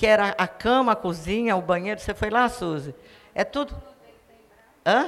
que era a cama, a cozinha, o banheiro. Você foi lá, Suzy? É tudo... Hã?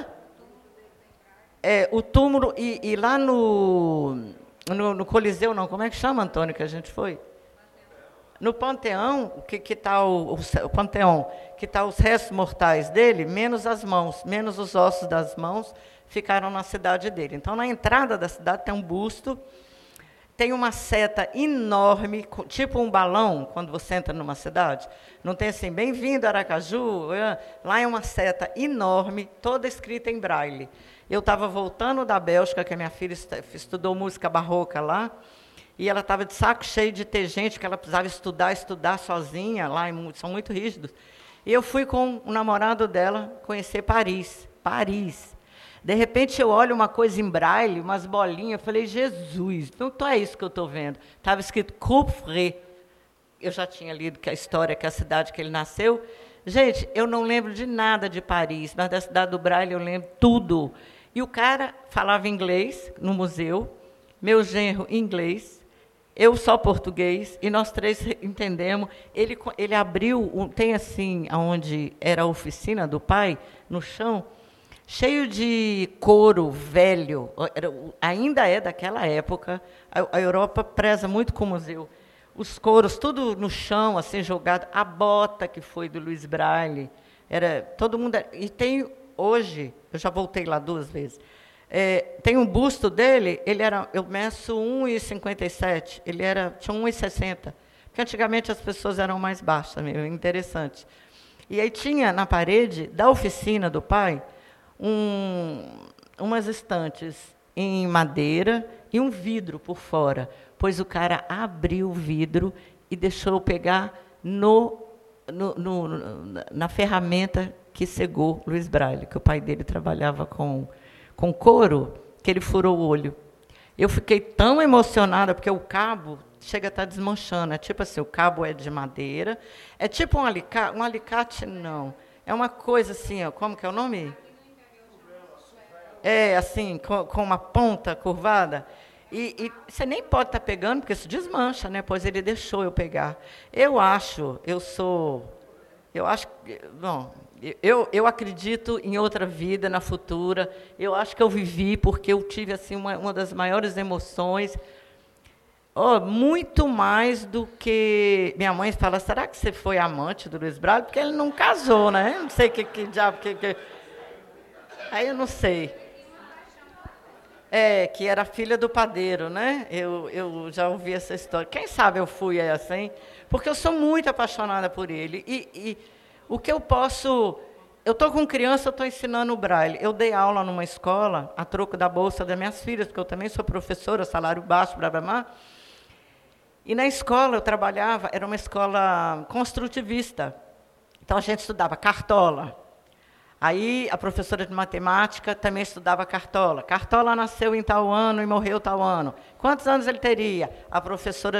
O túmulo, e lá no Coliseu, não, como é que chama, Antônio, que a gente foi? No Panteão, que está o Panteão, que está os restos mortais dele, menos as mãos, menos os ossos das mãos, ficaram na cidade dele. Então, na entrada da cidade tem um busto, tem uma seta enorme, tipo um balão, quando você entra numa cidade. Não tem assim, bem-vindo, Aracaju. Lá é uma seta enorme, toda escrita em braille. Eu estava voltando da Bélgica, que a minha filha estudou música barroca lá, e ela estava de saco cheio de ter gente que ela precisava estudar sozinha, lá são muito rígidos. E eu fui com o namorado dela conhecer Paris. De repente, eu olho uma coisa em braille, umas bolinhas, eu falei, Jesus, não é isso que eu estou vendo. Estava escrito Coupfret. Eu já tinha lido que a história, que é a cidade que ele nasceu. Gente, eu não lembro de nada de Paris, mas da cidade do braille eu lembro tudo. E o cara falava inglês no museu, meu genro inglês, eu só português, e nós três entendemos. Ele abriu, tem assim, onde era a oficina do pai, no chão, cheio de couro velho, ainda é daquela época, a Europa preza muito com o museu. Os couros, tudo no chão, assim, jogado, a bota que foi do Louis Braille, todo mundo... E tem, hoje, eu já voltei lá 2 vezes, tem um busto dele, eu meço 1,57, tinha 1,60, porque antigamente as pessoas eram mais baixas, interessante. E aí tinha na parede da oficina do pai, umas estantes em madeira e um vidro por fora, pois o cara abriu o vidro e deixou eu pegar na ferramenta que cegou Louis Braille, que o pai dele trabalhava com couro, que ele furou o olho. Eu fiquei tão emocionada, porque o cabo chega a estar desmanchando. É tipo assim, o cabo é de madeira, é tipo um alicate não, é uma coisa assim, ó, como que é o nome? Assim, com uma ponta curvada. E você nem pode estar pegando, porque isso desmancha, né? Pois ele deixou eu pegar. Eu acredito em outra vida, na futura. Eu acho que eu vivi, porque eu tive assim, uma das maiores emoções. Muito mais do que... Minha mãe fala, será que você foi amante do Louis Braille? Porque ele não casou, né? Eu não sei que diabo... Aí eu não sei. Que era filha do padeiro, né? Eu já ouvi essa história. Quem sabe eu fui assim? Porque eu sou muito apaixonada por ele. E o que eu posso... Eu estou com criança, eu estou ensinando o braille. Eu dei aula numa escola, a troco da bolsa das minhas filhas, porque eu também sou professora, salário baixo, blá, blá, blá. E na escola eu trabalhava, era uma escola construtivista. Então a gente estudava cartola. Aí a professora de matemática também estudava Cartola. Cartola nasceu em tal ano e morreu tal ano. Quantos anos ele teria? A professora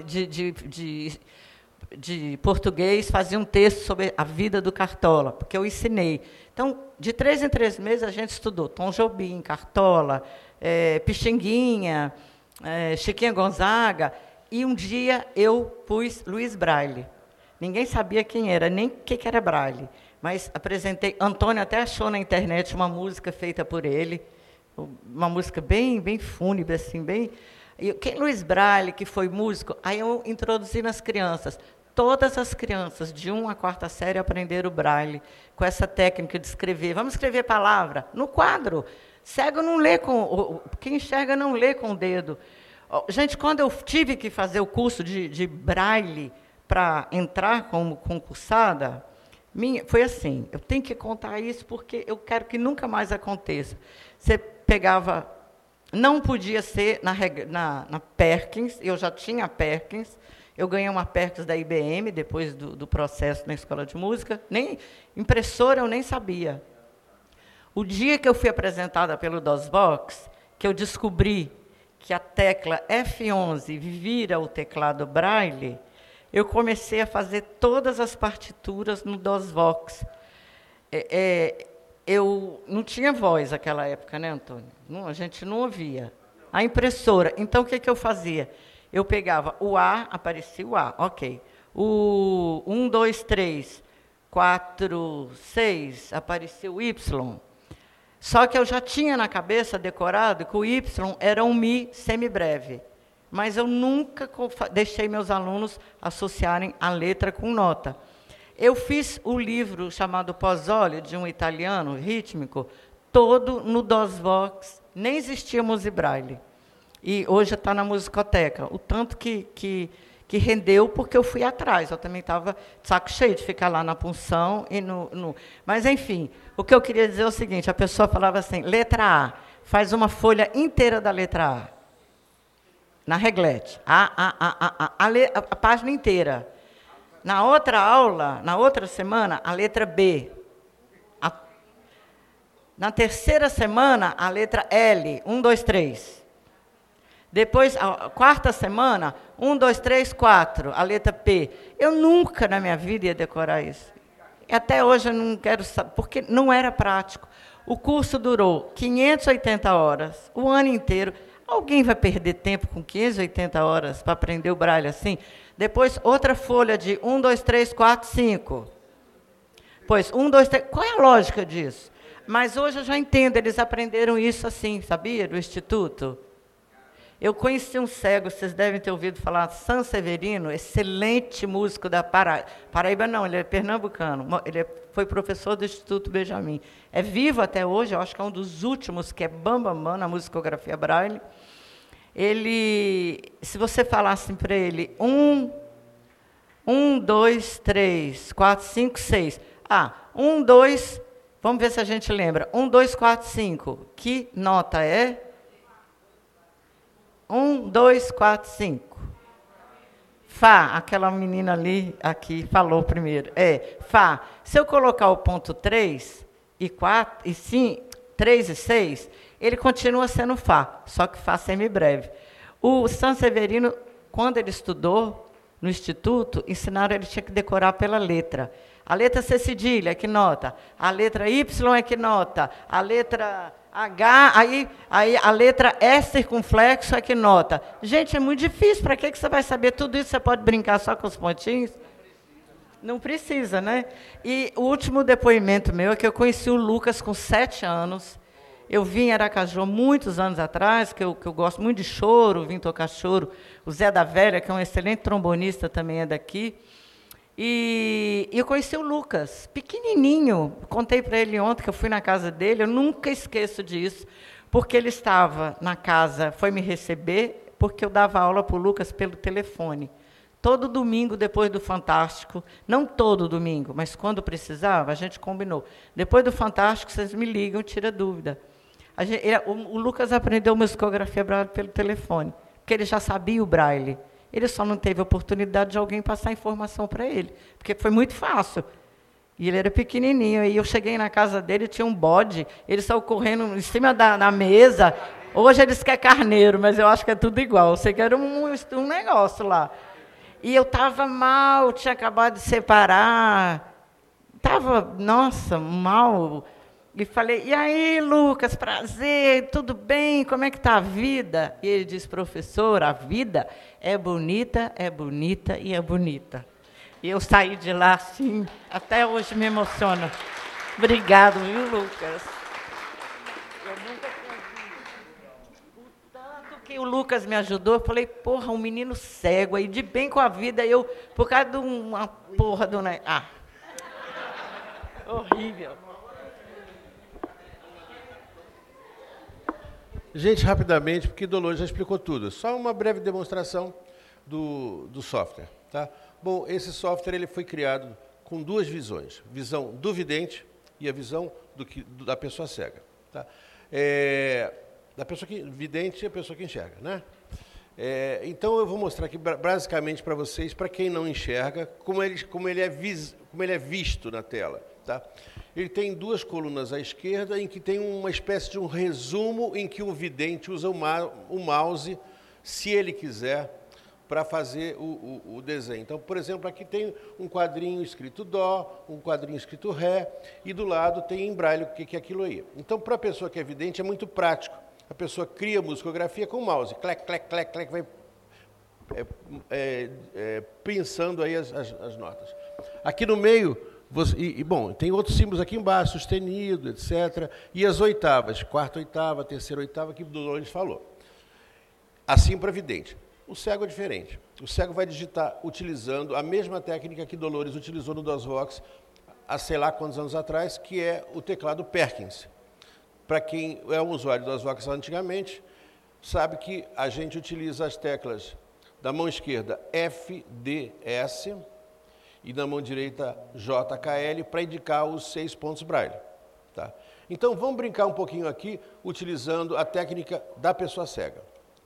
de português fazia um texto sobre a vida do Cartola, porque eu ensinei. Então, de 3 em 3 meses, a gente estudou Tom Jobim, Cartola, Pixinguinha, Chiquinha Gonzaga, e um dia eu pus Louis Braille. Ninguém sabia quem era, nem o que era Braille. Mas apresentei, Antônio até achou na internet uma música feita por ele, uma música bem, bem fúnebre, assim, bem... Quem Louis Braille, que foi músico, aí eu introduzi nas crianças. Todas as crianças, de 1 à 4ª série, aprenderam o Braille, com essa técnica de escrever. Vamos escrever palavra no quadro. Cego não lê quem enxerga não lê com o dedo. Gente, quando eu tive que fazer o curso de Braille para entrar como concursada, foi assim, eu tenho que contar isso porque eu quero que nunca mais aconteça. Você pegava, não podia ser na Perkins, eu já tinha a Perkins, eu ganhei uma Perkins da IBM, depois do processo na escola de música, nem impressora eu nem sabia. O dia que eu fui apresentada pelo DOSBox, que eu descobri que a tecla F11 vira o teclado Braille, eu comecei a fazer todas as partituras no DOSVox. Eu não tinha voz naquela época, né, Antônio? A gente não ouvia. A impressora. Então, o que eu fazia? Eu pegava o A, aparecia o A, ok. O 1, 2, 3, 4, 6, apareceu o Y. Só que eu já tinha na cabeça decorado que o Y era um Mi semibreve. Mas eu nunca deixei meus alunos associarem a letra com nota. Eu fiz o livro chamado Pozzoli, de um italiano rítmico, todo no DOS Vox, nem existia Music Braille. E hoje está na musicoteca. O tanto que rendeu, porque eu fui atrás. Eu também estava de saco cheio de ficar lá na punção. Mas, enfim, o que eu queria dizer é o seguinte, a pessoa falava assim, letra A, faz uma folha inteira da letra A, na reglete, a página inteira. Na outra aula, na outra semana, a letra B. Na terceira semana, a letra L, 1, 2, 3. Depois, a quarta semana, 1, 2, 3, 4, a letra P. Eu nunca na minha vida ia decorar isso. E até hoje eu não quero saber, porque não era prático. O curso durou 580 horas, o ano inteiro. Alguém vai perder tempo com 580 horas para aprender o braille assim? Depois, outra folha de 1, 2, 3, 4, 5. Pois, 1, 2, 3... Qual é a lógica disso? Mas hoje eu já entendo, eles aprenderam isso assim, sabia, do Instituto? Eu conheci um cego, vocês devem ter ouvido falar, Sanseverino, excelente músico da Paraíba. Paraíba não, ele é pernambucano, ele foi professor do Instituto Benjamin. É vivo até hoje, eu acho que é um dos últimos, que é bambambam na musicografia Braille. Ele, se você falasse para ele, 1, 2, 3, 4, 5, 6. 1, 2, vamos ver se a gente lembra. 1, 2, 4, 5. Que nota é? 1, 2, 4, 5. Fá, aquela menina ali, aqui, falou primeiro. Fá. Se eu colocar o ponto 3 e 4, e 5, 3 e 6, ele continua sendo Fá, só que Fá semibreve. O Sanseverino, quando ele estudou no Instituto, ensinaram ele tinha que decorar pela letra. A letra C cedilha, que nota? A letra Y é que nota? A letra H, aí a letra E circunflexo é que nota? Gente, é muito difícil. Para que você vai saber tudo isso? Você pode brincar só com os pontinhos? Não precisa, né? E o último depoimento meu é que eu conheci o Lucas com 7 anos. Eu vim em Aracaju muitos anos atrás, que eu gosto muito de choro, vim tocar choro. O Zé da Velha, que é um excelente trombonista, também é daqui. E eu conheci o Lucas, pequenininho. Contei para ele ontem que eu fui na casa dele, eu nunca esqueço disso, porque ele estava na casa, foi me receber, porque eu dava aula para o Lucas pelo telefone. Todo domingo, depois do Fantástico, não todo domingo, mas quando precisava, a gente combinou. Depois do Fantástico, vocês me ligam, tira dúvida. O Lucas aprendeu musicografia Braille pelo telefone, porque ele já sabia o Braille. Ele só não teve a oportunidade de alguém passar informação para ele, porque foi muito fácil. E ele era pequenininho, e eu cheguei na casa dele, tinha um bode, ele saiu correndo em cima da mesa. Hoje eles querem carneiro, mas eu acho que é tudo igual. Eu sei que era um negócio lá. E eu estava mal, tinha acabado de separar, estava, nossa, mal. E falei, e aí, Lucas, prazer, tudo bem? Como é que está a vida? E ele disse, professor, a vida é bonita e é bonita. E eu saí de lá assim, até hoje me emociona. Obrigado, viu, Lucas? Eu nunca tinha visto. O tanto que o Lucas me ajudou, eu falei, porra, um menino cego aí, de bem com a vida, eu, por causa de uma porra do... horrível. Gente, rapidamente, porque Dolores já explicou tudo. Só uma breve demonstração do software. Tá? Bom, esse software ele foi criado com duas visões. Visão do vidente e a visão da pessoa cega. Tá? Da pessoa vidente e a pessoa que enxerga. Né? Então, eu vou mostrar aqui, basicamente, para vocês, para quem não enxerga, como ele é visto na tela. Tá? Ele tem duas colunas à esquerda, em que tem uma espécie de um resumo em que o vidente usa o mouse, se ele quiser, para fazer o desenho. Então, por exemplo, aqui tem um quadrinho escrito Dó, um quadrinho escrito Ré, e do lado tem em braille o que é aquilo aí. Então, para a pessoa que é vidente, é muito prático. A pessoa cria musicografia com o mouse, clec, clec, clec, clec, vai pensando aí as notas. Aqui no meio, bom, tem outros símbolos aqui embaixo, sustenido, etc. E as oitavas, quarta oitava, terceira oitava, que o Dolores falou. Assim para vidente. O cego é diferente. O cego vai digitar utilizando a mesma técnica que Dolores utilizou no DOSVox há sei lá quantos anos atrás, que é o teclado Perkins. Para quem é um usuário do DOSVox antigamente, sabe que a gente utiliza as teclas da mão esquerda F, D, S e da mão direita J, K, L para indicar os 6 pontos Braille. Tá? Então vamos brincar um pouquinho aqui utilizando a técnica da pessoa cega.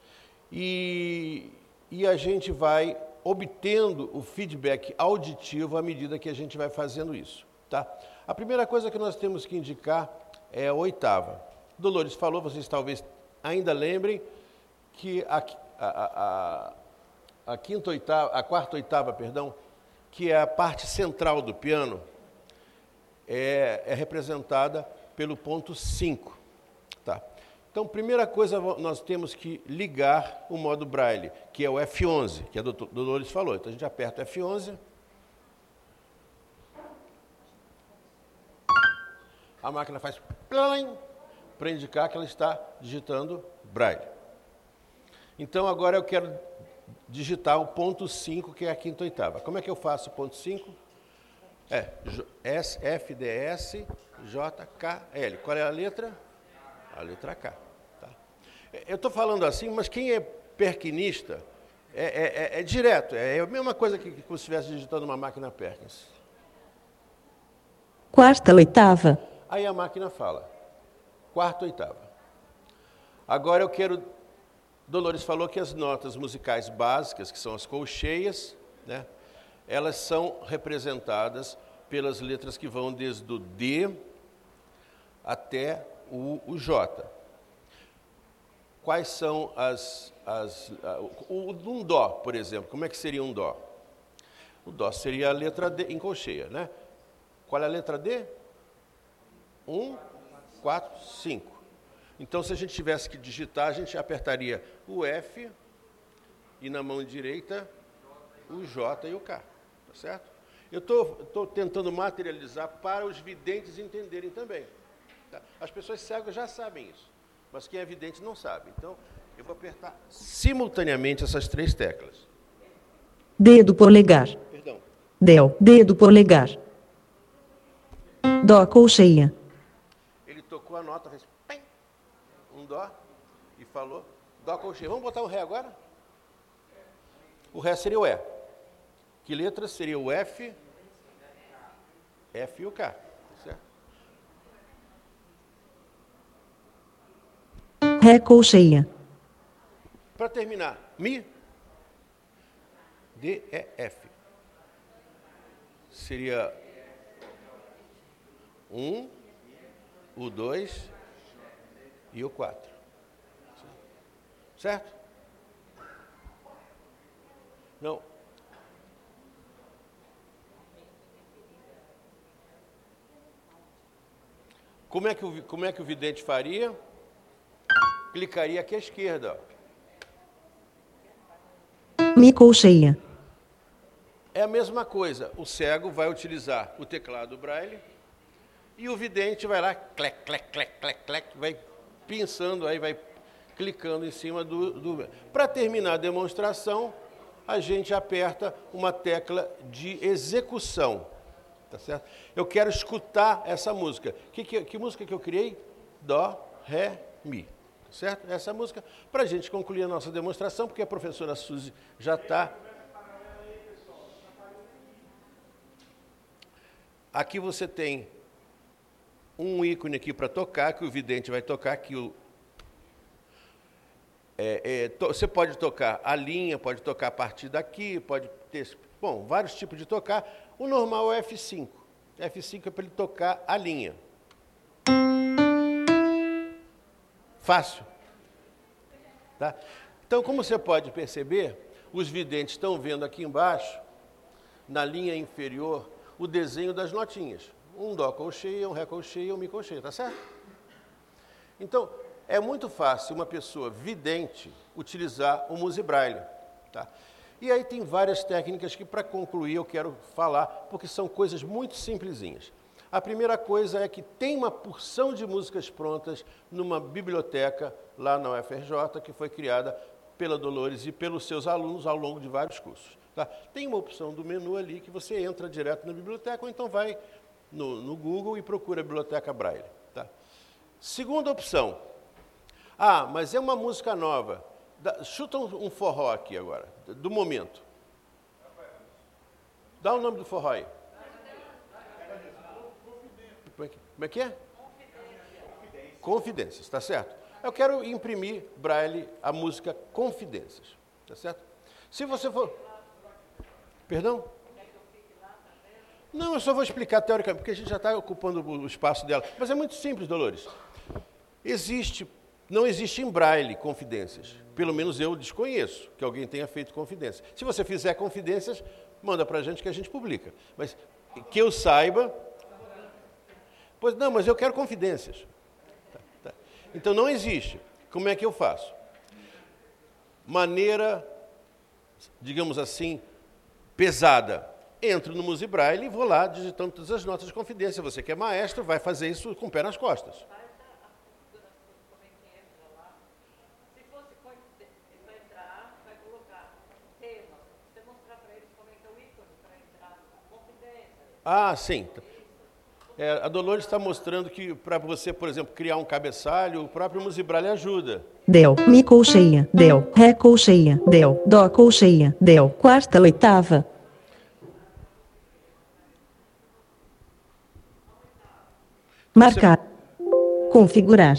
E a gente vai obtendo o feedback auditivo à medida que a gente vai fazendo isso. Tá? A primeira coisa que nós temos que indicar é a oitava. Dolores falou, vocês talvez ainda lembrem, que a quarta oitava, perdão, que é a parte central do piano, é representada pelo ponto 5. Tá? Então, primeira coisa, nós temos que ligar o modo Braille, que é o F11, que a Dolores falou. Então, a gente aperta o F11. A máquina faz para indicar que ela está digitando Braille. Então, agora eu quero digitar o ponto 5, que é a quinta oitava. Como é que eu faço o ponto 5? S, F, D, S, J, K, L. Qual é a letra? A letra K. Tá? Eu estou falando assim, mas quem é perkinista é direto. É a mesma coisa que você estivesse digitando uma máquina Perkins. Quarta oitava. Aí a máquina fala, quarta oitava. Agora eu quero... Dolores falou que as notas musicais básicas, que são as colcheias, né, elas são representadas pelas letras que vão desde o D até o J. Quais são um Dó, por exemplo, como é que seria um Dó? O Dó seria a letra D em colcheia, né? Qual é a letra D? 1, 4, 5. Então, se a gente tivesse que digitar, a gente apertaria o F e na mão direita o J e o K, tá certo? Eu estou tentando materializar para os videntes entenderem também. Tá? As pessoas cegas já sabem isso, mas quem é vidente não sabe. Então, eu vou apertar simultaneamente essas 3 teclas. Dedo polegar. Perdão. Del, dedo polegar. Dó colcheia. Ele tocou a nota, fez um Dó e falou Dó colcheia. Vamos botar o Ré agora? O Ré seria o E. Que letra seria o F? F e o K. Certo? Ré colcheia. Para terminar, Mi, D, E, F. Seria 1, o 2 e o 4. Certo? Não. Como é que o vidente faria? Clicaria aqui à esquerda. Mi colcheia. É a mesma coisa. O cego vai utilizar o teclado Braille e o vidente vai lá, clec, clec, clec, clec, clec, vai pensando, aí vai clicando em cima do... Para terminar a demonstração, a gente aperta uma tecla de execução. Tá certo? Eu quero escutar essa música. Que música que eu criei? Dó, Ré, Mi. Tá certo? Essa música, para a gente concluir a nossa demonstração, porque a professora Suzy já está... Aqui você tem um ícone aqui para tocar, que o vidente vai tocar, que você pode tocar a linha, pode tocar a partir daqui, pode ter, bom, vários tipos de tocar. O normal é F5. F5 é para ele tocar a linha. Fácil. Tá? Então, como você pode perceber, os videntes estão vendo aqui embaixo, na linha inferior, o desenho das notinhas. Um Dó colcheia, um Ré colcheia, um Mi colcheia, tá certo? Então, é muito fácil uma pessoa vidente utilizar o Musibraille. Tá? E aí tem várias técnicas que, para concluir, eu quero falar, porque são coisas muito simplesinhas. A primeira coisa é que tem uma porção de músicas prontas numa biblioteca lá na UFRJ, que foi criada pela Dolores e pelos seus alunos ao longo de vários cursos. Tá? Tem uma opção do menu ali que você entra direto na biblioteca, ou então vai no Google e procura a Biblioteca Braille. Tá? Segunda opção. Ah, mas é uma música nova. Chuta um forró aqui agora, do momento. Dá o nome do forró aí. Como é que é? Confidências, tá certo? Eu quero imprimir Braille a música Confidências, tá certo? Se você for... Perdão? Não, eu só vou explicar teoricamente, porque a gente já está ocupando o espaço dela. Mas é muito simples, Dolores. Não existe em Braille confidências. Pelo menos eu desconheço que alguém tenha feito confidências. Se você fizer confidências, manda para a gente que a gente publica. Mas que eu saiba... Pois não, mas eu quero confidências. Tá. Então não existe. Como é que eu faço? Maneira, digamos assim, pesada. Entro no Muse Braille e vou lá digitando todas as notas de confidência. Você que é maestro vai fazer isso com o pé nas costas. Ah, sim. A Dolores está mostrando que para você, por exemplo, criar um cabeçalho, o próprio Muse Braille ajuda. Del, Mi colcheia, Del, Ré colcheia, Del, Dó colcheia, Del, quarta oitava. Marcar. Configurar.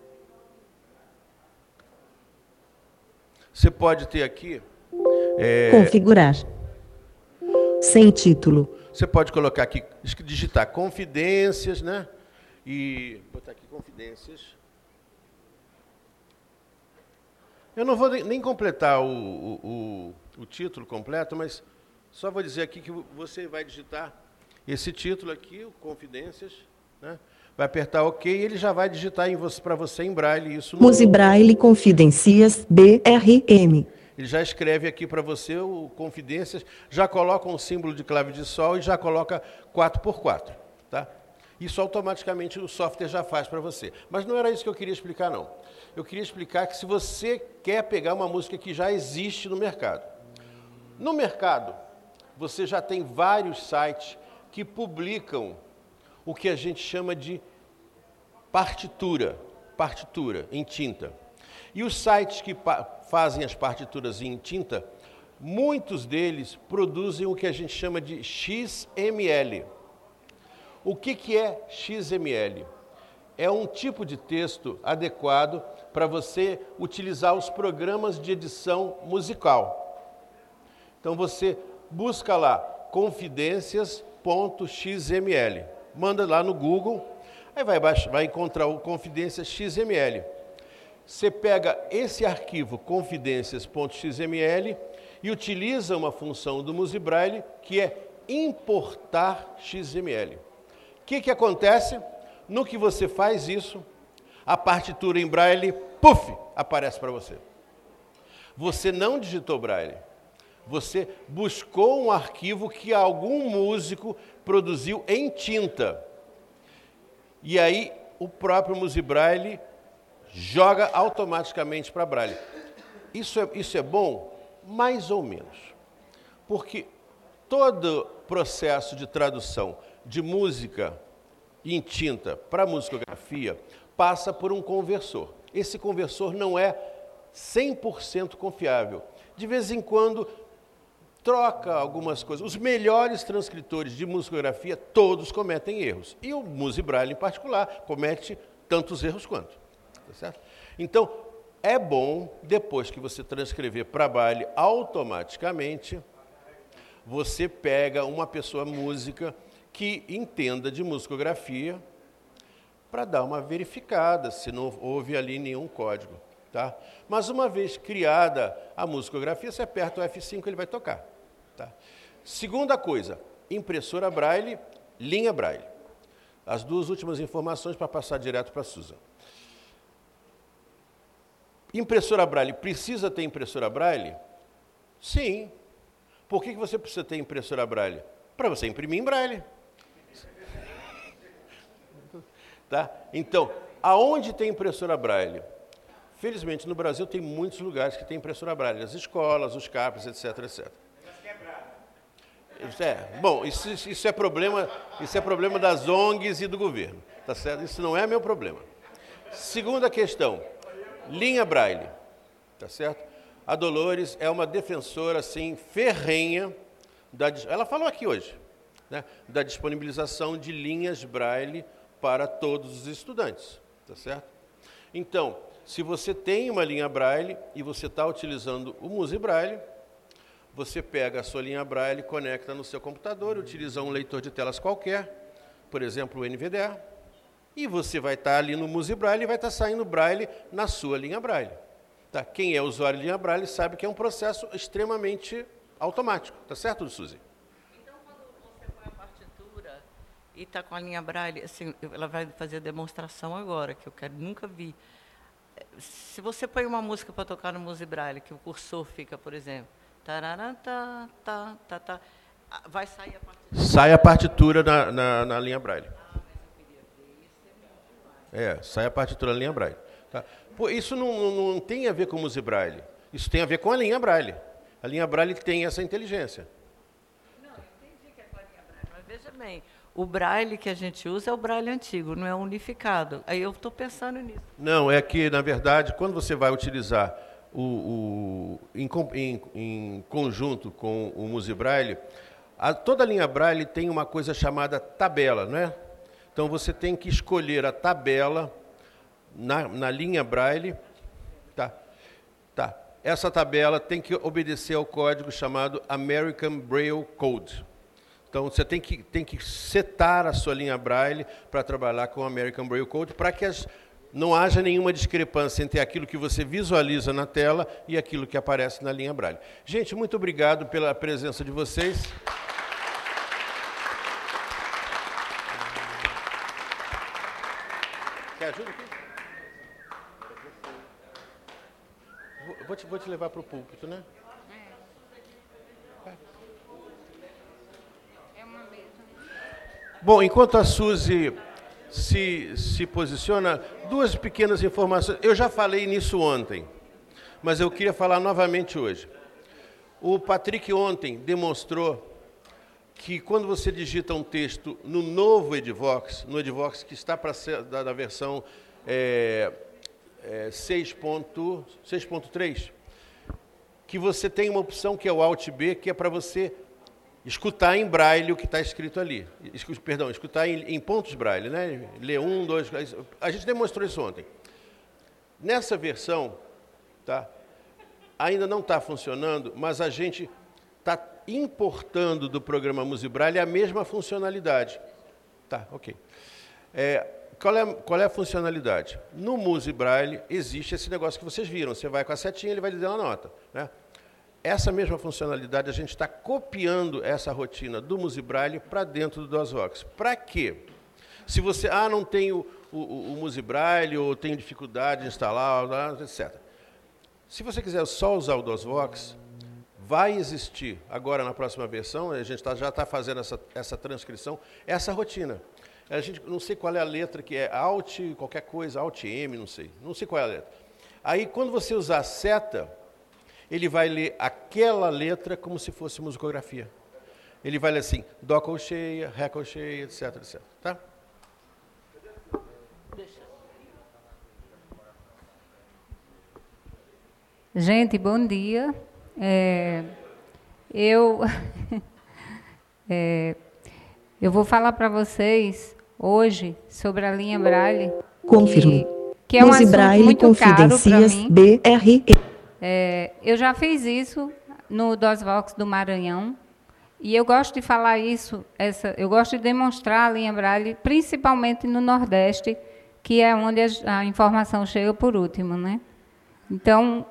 Você pode ter aqui... Configurar. Sem título. Você pode colocar aqui, digitar confidências, né? E botar aqui confidências. Eu não vou nem completar o título completo, mas só vou dizer aqui que você vai digitar esse título aqui, o confidências, né? Vai apertar OK e ele já vai digitar para você em Braille isso. Muse Braille Confidências, BRM. Ele já escreve aqui para você o Confidências, já coloca um símbolo de clave de sol e já coloca 4x4. Tá? Isso automaticamente o software já faz para você. Mas não era isso que eu queria explicar, não. Eu queria explicar que se você quer pegar uma música que já existe no mercado. No mercado, você já tem vários sites que publicam o que a gente chama de partitura em tinta. E os sites que fazem as partituras em tinta, muitos deles produzem o que a gente chama de XML. O que é XML? É um tipo de texto adequado para você utilizar os programas de edição musical. Então você busca lá confidências.xml, manda lá no Google, aí vai encontrar o Confidências XML. Você pega esse arquivo confidências.xml e utiliza uma função do Muse Braille que é importar XML. O que acontece? No que você faz isso, a partitura em Braille, puf, aparece para você. Você não digitou Braille. Você buscou um arquivo que algum músico produziu em tinta. E aí o próprio Muse Braille joga automaticamente para Braille. Isso é bom? Mais ou menos. Porque todo processo de tradução de música em tinta para musicografia passa por um conversor. Esse conversor não é 100% confiável. De vez em quando troca algumas coisas. Os melhores transcritores de musicografia, todos cometem erros. E o Muse Braille, em particular, comete tantos erros quanto. Tá certo? Então, é bom, depois que você transcrever para Braille automaticamente, você pega uma pessoa música que entenda de musicografia para dar uma verificada, se não houve ali nenhum código. Tá? Mas uma vez criada a musicografia, você aperta o F5 e ele vai tocar. Tá? Segunda coisa, impressora Braille, linha Braille. As duas últimas informações para passar direto para a Susan. Impressora Braille, precisa ter impressora Braille? Sim, Por que você precisa ter impressora Braille? Para você imprimir em Braille. Tá? Então, aonde tem impressora Braille? Felizmente, no Brasil tem muitos lugares que tem impressora Braille. As escolas, os CAPs, etc, etc. Bom, isso é problema das ONGs e do governo, tá certo? Isso não é meu problema. Segunda questão, linha Braille, tá certo? A Dolores é uma defensora, assim, ferrenha, ela falou aqui hoje, né, da disponibilização de linhas Braille para todos os estudantes, tá certo? Então, se você tem uma linha Braille e você está utilizando o Muse Braille, você pega a sua linha Braille, conecta no seu computador, utiliza um leitor de telas qualquer, por exemplo, o NVDA, e você vai estar ali no Muse Braille e vai estar saindo Braille na sua linha Braille. Tá? Quem é usuário de linha Braille sabe que é um processo extremamente automático. Tá certo, Suzy? Então, quando você põe a partitura e está com a linha Braille, assim, ela vai fazer a demonstração agora, que eu nunca vi. Se você põe uma música para tocar no Muse Braille, que o cursor fica, por exemplo, tararantá, tá, tá, tá, vai sair a partitura? Sai a partitura na linha Braille. Sai a partitura na linha Braille. Tá? Pô, isso não tem a ver com o Muse Braille. Isso tem a ver com a linha Braille. A linha Braille tem essa inteligência. Não, eu entendi que é com a linha Braille, mas veja bem, o Braille que a gente usa é o Braille antigo, não é unificado. Aí eu estou pensando nisso. Não, é que, na verdade, quando você vai utilizar em conjunto com o Muse Braille, toda a linha Braille tem uma coisa chamada tabela, não é? Então, você tem que escolher a tabela na linha Braille. Tá. Essa tabela tem que obedecer ao código chamado American Braille Code. Então, você tem que setar a sua linha Braille para trabalhar com o American Braille Code, para que não haja nenhuma discrepância entre aquilo que você visualiza na tela e aquilo que aparece na linha Braille. Gente, muito obrigado pela presença de vocês. Quer ajuda aqui? Vou te levar para o púlpito, né? Bom, enquanto a Suzy se posiciona, duas pequenas informações. Eu já falei nisso ontem, mas eu queria falar novamente hoje. O Patrick ontem demonstrou que quando você digita um texto no novo Edivox, no Edivox que está para ser da versão 6.3, que você tem uma opção que é o Alt B, que é para você escutar em Braille o que está escrito ali. Escutar em pontos Braille, né? Ler 1, 2... A gente demonstrou isso ontem. Nessa versão, tá, ainda não está funcionando, mas a gente está importando do programa Muse Braille a mesma funcionalidade. Tá, ok. Qual é a funcionalidade? No Muse Braille existe esse negócio que vocês viram. Você vai com a setinha, ele vai lhe dar uma nota, né? Essa mesma funcionalidade, a gente está copiando essa rotina do Muse Braille para dentro do DOSVox. Para quê? Se você não tem o Muse Braille ou tem dificuldade de instalar, etc. Se você quiser só usar o DOSVox, vai existir, agora na próxima versão, a gente já está fazendo essa transcrição, essa rotina. A gente não sei qual é a letra, que é Alt, qualquer coisa, Alt M, não sei qual é a letra. Aí, quando você usar a seta, ele vai ler aquela letra como se fosse musicografia. Ele vai ler assim, Dó colcheia, Ré colcheia, etc, etc. Tá? Gente, bom dia. Eu vou falar para vocês hoje sobre a linha Braille. Confirme. Que é um assunto Braille muito caro para mim. BRE. Eu já fiz isso no DOSVox do Maranhão e eu gosto de falar isso, eu gosto de demonstrar a linha Braille, principalmente no Nordeste, que é onde a informação chega por último, né? Então,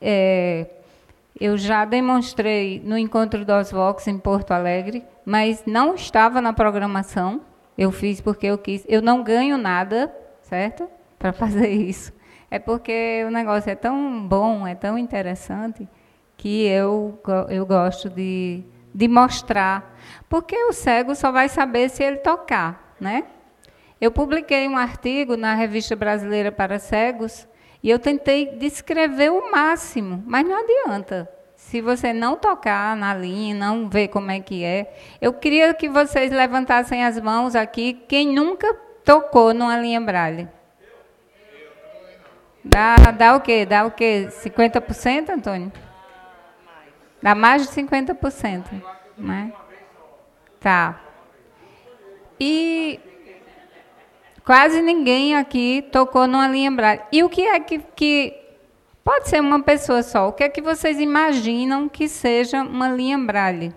eu já demonstrei no Encontro DOSVox em Porto Alegre, mas não estava na programação. Eu fiz porque eu quis. Eu não ganho nada, certo? Para fazer isso. É porque o negócio é tão bom, é tão interessante, que eu gosto de de mostrar, porque o cego só vai saber se ele tocar, né? Eu publiquei um artigo na Revista Brasileira para Cegos e eu tentei descrever o máximo, mas não adianta. Se você não tocar na linha, não ver como é que é. Eu queria que vocês levantassem as mãos aqui, quem nunca tocou numa linha Braille. Dá o quê? Dá o quê? 50%, Antônio? Dá mais de 50%. Né? Tá. E quase ninguém aqui tocou numa linha Braille. E o que é que pode ser uma pessoa só? O que é que vocês imaginam que seja uma linha Braille?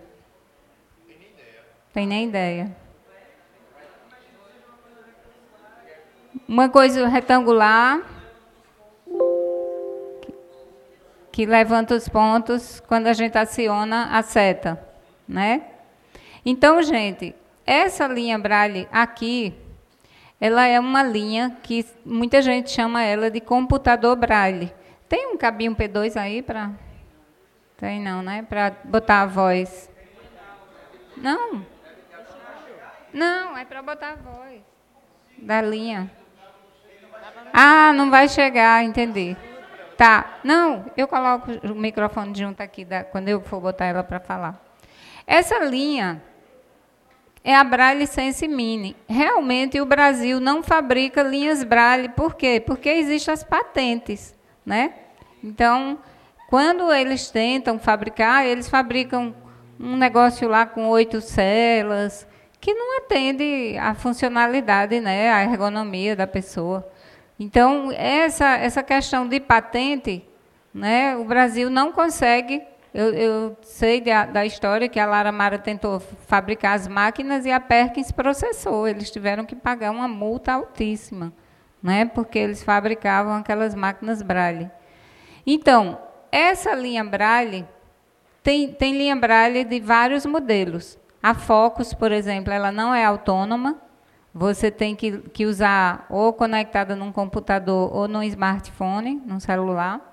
Tem nem ideia. Uma coisa retangular que levanta os pontos quando a gente aciona a seta, né? Então, gente, essa linha Braille aqui, ela é uma linha que muita gente chama ela de computador Braille. Tem um cabinho P2 aí para... Tem não, né? Para botar a voz. Não. Não, é para botar a voz da linha. Ah, não vai chegar, entendi. Tá. Não, eu coloco o microfone junto aqui, quando eu for botar ela para falar. Essa linha é a Braille Sense Mini. Realmente, o Brasil não fabrica linhas Braille. Por quê? Porque existem as patentes, né? Então, quando eles tentam fabricar, eles fabricam um negócio lá com 8 celas, que não atende à funcionalidade, né, à ergonomia da pessoa. Então, essa questão de patente, né, o Brasil não consegue. Eu sei da história que a Lara Mara tentou fabricar as máquinas e a Perkins processou. Eles tiveram que pagar uma multa altíssima, né, porque eles fabricavam aquelas máquinas Braille. Então, essa linha Braille, tem linha Braille de vários modelos. A Focus, por exemplo, ela não é autônoma. Você tem que usar ou conectada num computador ou num smartphone, num celular.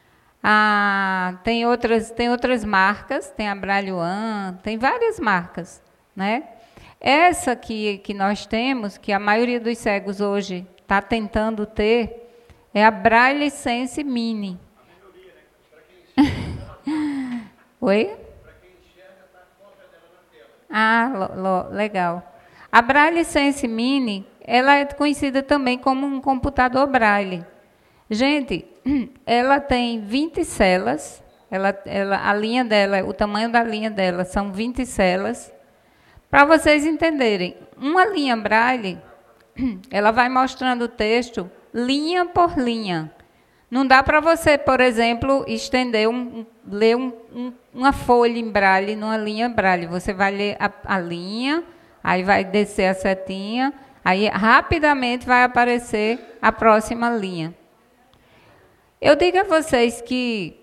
Tem outras marcas, tem a Braille One, tem várias marcas, né? Essa que nós temos, que a maioria dos cegos hoje está tentando ter, é a Braille Sense Mini. Oi? Legal. A Braille Sense Mini, ela é conhecida também como um computador Braille. Gente, ela tem 20 celas, a linha dela, o tamanho da linha dela são 20 celas. Para vocês entenderem, uma linha Braille, ela vai mostrando o texto linha por linha. Não dá para você, por exemplo, ler uma folha em Braille numa linha Braille. Você vai ler a linha, aí vai descer a setinha, aí rapidamente vai aparecer a próxima linha. Eu digo a vocês que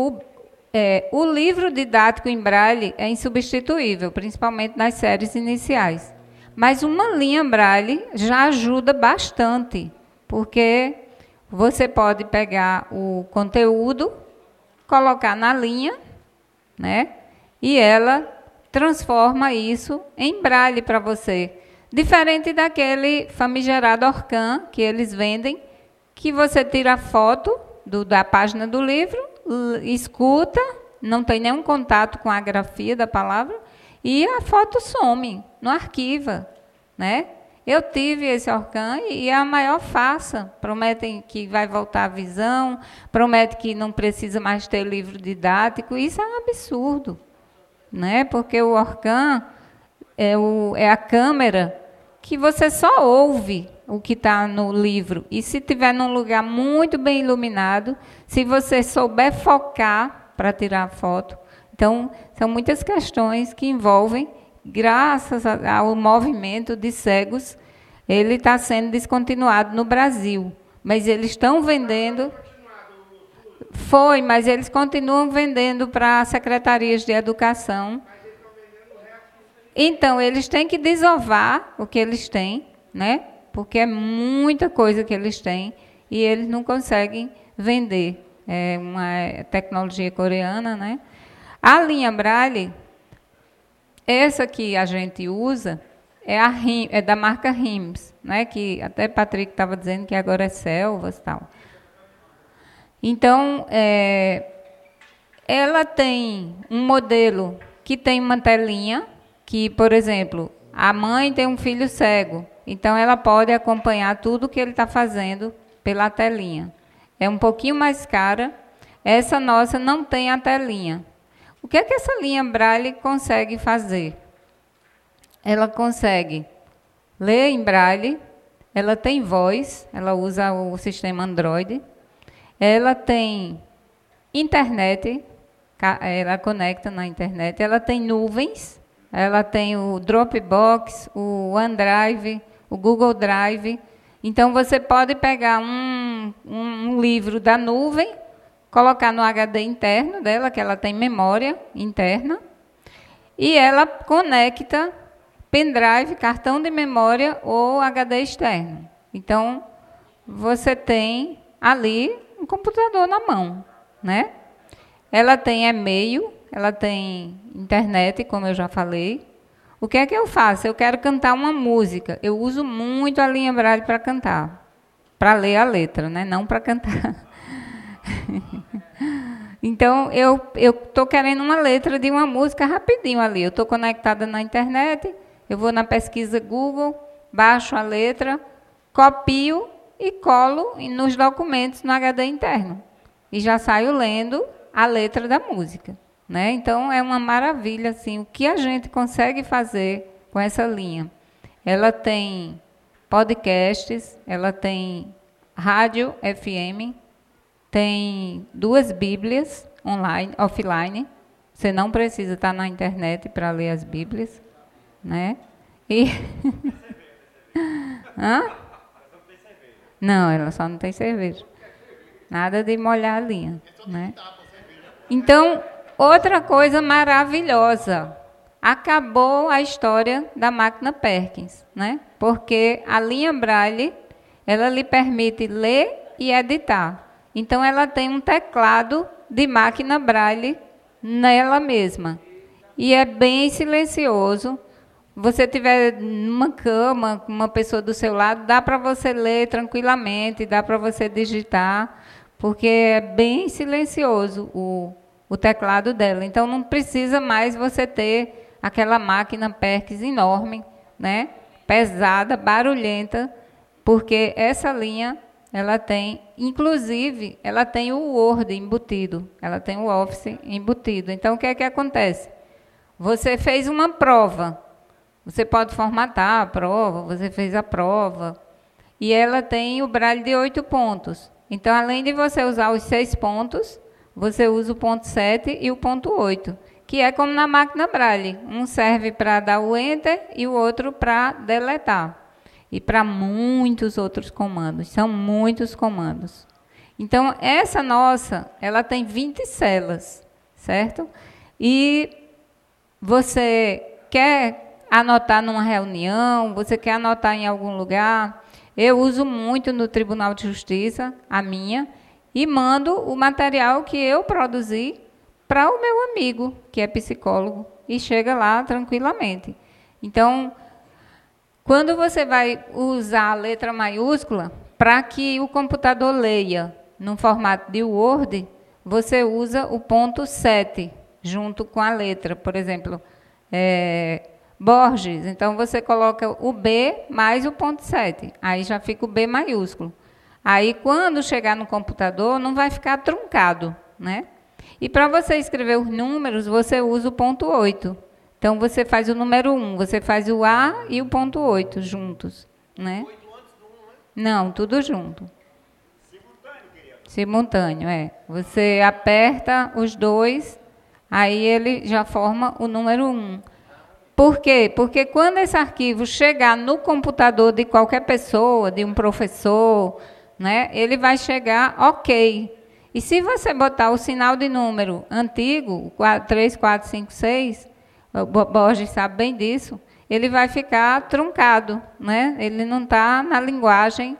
o livro didático em Braille é insubstituível, principalmente nas séries iniciais. Mas uma linha Braille já ajuda bastante, porque você pode pegar o conteúdo, colocar na linha, né? E ela transforma isso em Braille para você. Diferente daquele famigerado Orcan que eles vendem, que você tira a foto da página do livro, escuta, não tem nenhum contato com a grafia da palavra, e a foto some, não arquiva, né? Eu tive esse Orcan e é a maior farsa. Prometem que vai voltar a visão, prometem que não precisa mais ter livro didático. Isso é um absurdo, né? Porque o Orcan é a câmera que você só ouve o que está no livro. E se estiver num lugar muito bem iluminado, se você souber focar para tirar a foto. Então, são muitas questões que envolvem, graças ao movimento de cegos, ele está sendo descontinuado no Brasil. Mas eles estão vendendo... Foi, mas eles continuam vendendo para secretarias de educação. Então, eles têm que desovar o que eles têm, né? Porque é muita coisa que eles têm e eles não conseguem vender. É uma tecnologia coreana, né? A linha Braille, essa que a gente usa é da marca Rims, né? Que até Patrick estava dizendo que agora é Selvas e tal. Então, ela tem um modelo que tem uma telinha, que, por exemplo, a mãe tem um filho cego, então ela pode acompanhar tudo que ele está fazendo pela telinha. É um pouquinho mais cara. Essa nossa não tem a telinha. O que é que essa linha Braille consegue fazer? Ela consegue ler em Braille, ela tem voz, ela usa o sistema Android, ela tem internet, ela conecta na internet, ela tem nuvens, ela tem o Dropbox, o OneDrive, o Google Drive. Então, você pode pegar um livro da nuvem, colocar no HD interno dela, que ela tem memória interna, e ela conecta pendrive, cartão de memória ou HD externo. Então, você tem ali um computador na mão, né? Ela tem e-mail, ela tem internet, como eu já falei. O que é que eu faço? Eu quero cantar uma música. Eu uso muito a linha Braille para cantar, para ler a letra, né? Não para cantar. Então, eu estou querendo uma letra de uma música rapidinho ali. Eu estou conectada na internet, eu vou na pesquisa Google, baixo a letra, copio e colo nos documentos no HD interno. E já saio lendo a letra da música, né? Então, é uma maravilha, assim, o que a gente consegue fazer com essa linha. Ela tem podcasts, ela tem rádio FM, tem 2 Bíblias online, offline. Você não precisa estar na internet para ler as Bíblias, né? E hã? Não, ela só não tem cerveja. Nada de molhar a linha, né? Então, outra coisa maravilhosa. Acabou a história da máquina Perkins, né? Porque a linha Braille, ela lhe permite ler e editar. Então, ela tem um teclado de máquina Braille nela mesma. E é bem silencioso. Você tiver numa cama, com uma pessoa do seu lado, dá para você ler tranquilamente, dá para você digitar, porque é bem silencioso o teclado dela. Então, não precisa mais você ter aquela máquina Perkins enorme, né? Pesada, barulhenta, porque essa linha, ela tem, inclusive, ela tem o Word embutido, ela tem o Office embutido. Então, o que é que acontece? Você fez uma prova, você pode formatar a prova, você fez a prova, e ela tem o Braille de 8 pontos. Então, além de você usar os 6 pontos, você usa o ponto 7 e o ponto 8, que é como na máquina Braille. Um serve para dar o Enter e o outro para deletar. E para muitos outros comandos. São muitos comandos. Então, essa nossa, ela tem 20 celas, certo? E você quer anotar numa reunião, você quer anotar em algum lugar. Eu uso muito no Tribunal de Justiça, a minha, e mando o material que eu produzi para o meu amigo, que é psicólogo, e chega lá tranquilamente. Então, quando você vai usar a letra maiúscula, para que o computador leia no formato de Word, você usa o ponto 7 junto com a letra. Por exemplo, Borges, então você coloca o B mais o ponto 7, aí já fica o B maiúsculo. Aí, quando chegar no computador, não vai ficar truncado, né? E para você escrever os números, você usa o ponto 8. Então, você faz o número 1, você faz o A e o ponto 8 juntos, né? 8 antes do 1, né? Não, tudo junto. Simultâneo, querido. Simultâneo, é. Você aperta os dois, aí ele já forma o número 1. Por quê? Porque quando esse arquivo chegar no computador de qualquer pessoa, de um professor, né, ele vai chegar ok. E se você botar o sinal de número antigo, 3, 4, 5, 6, o Borges sabe bem disso, ele vai ficar truncado, né? Ele não está na linguagem